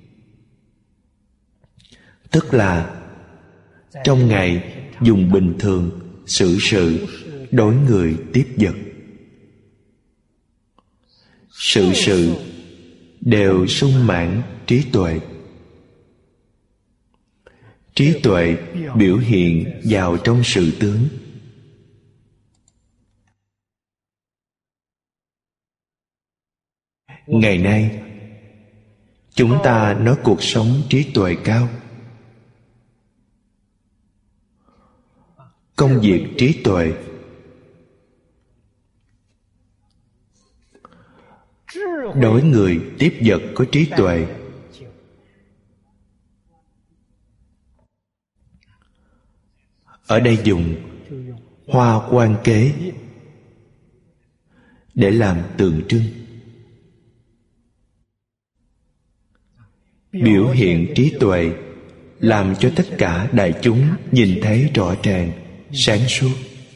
tức là trong ngày dùng bình thường xử sự đối người tiếp vật, sự sự đều sung mãn trí tuệ. Trí tuệ biểu hiện vào trong sự tướng. Ngày nay chúng ta nói cuộc sống trí tuệ cao. Công việc trí tuệ, đối người tiếp vật có trí tuệ, ở đây dùng hoa quan kế để làm tượng trưng, biểu hiện trí tuệ, làm cho tất cả đại chúng nhìn thấy rõ ràng, sáng suốt.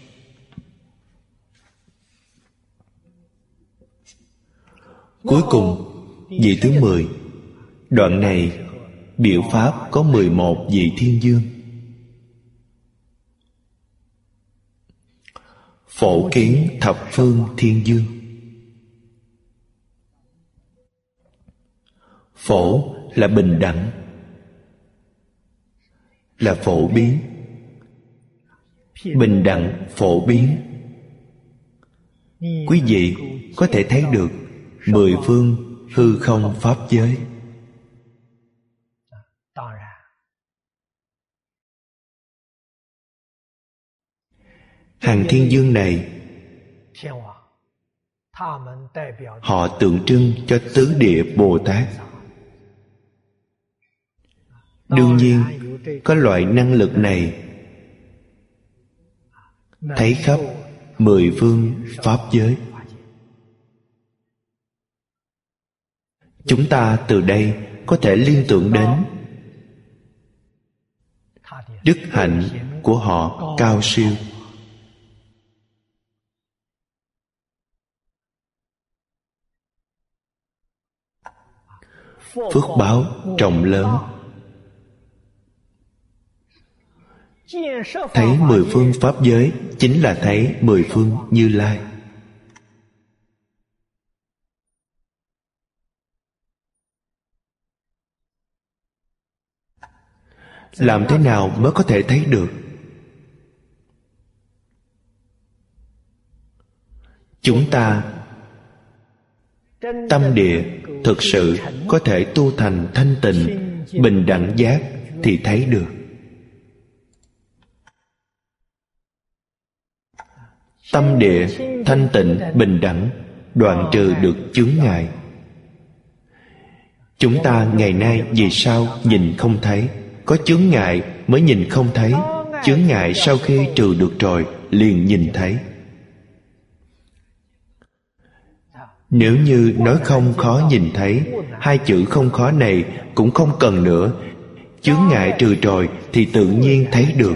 Cuối cùng, vị thứ 10, đoạn này biểu pháp có 11 vị thiên dương. Phổ kiến thập phương thiên dương. Phổ là bình đẳng, là phổ biến. Bình đẳng phổ biến. Quý vị có thể thấy được 10 phương hư không pháp giới. Hàng thiên dương này, họ tượng trưng cho tứ địa Bồ Tát. Đương nhiên, có loại năng lực này thấy khắp 10 phương pháp giới. Chúng ta từ đây có thể liên tưởng đến đức hạnh của họ cao siêu. Phước báo rộng lớn. Thấy 10 phương pháp giới chính là thấy 10 phương Như Lai. Làm thế nào mới có thể thấy được? Chúng ta tâm địa thực sự có thể tu thành thanh tịnh, bình đẳng giác thì thấy được. Tâm địa thanh tịnh, bình đẳng, đoạn trừ được chướng ngại. Chúng ta ngày nay vì sao nhìn không thấy? Có chướng ngại mới nhìn không thấy. Chướng ngại sau khi trừ được rồi liền nhìn thấy. Nếu như nói không khó nhìn thấy, hai chữ không khó này cũng không cần nữa. Chướng ngại trừ rồi thì tự nhiên thấy được.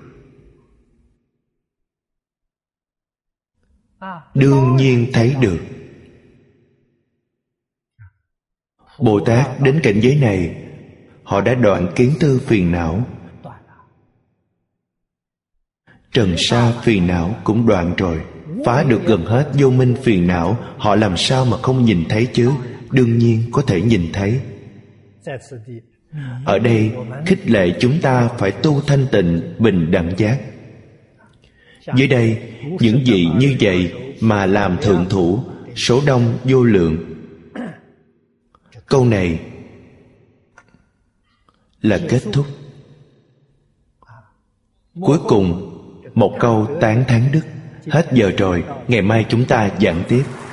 Đương nhiên thấy được. Bồ Tát đến cảnh giới này, họ đã đoạn kiến tư phiền não. Trần sa phiền não cũng đoạn rồi. Phá được gần hết vô minh phiền não, họ làm sao mà không nhìn thấy chứ? Đương nhiên có thể nhìn thấy. Ở đây khích lệ chúng ta phải tu thanh tịnh, bình đẳng giác. Dưới đây, những vị như vậy mà làm thượng thủ, số đông vô lượng. Câu này là kết thúc. Cuối cùng một câu tán thán đức. Hết giờ rồi, ngày mai chúng ta giảng tiếp.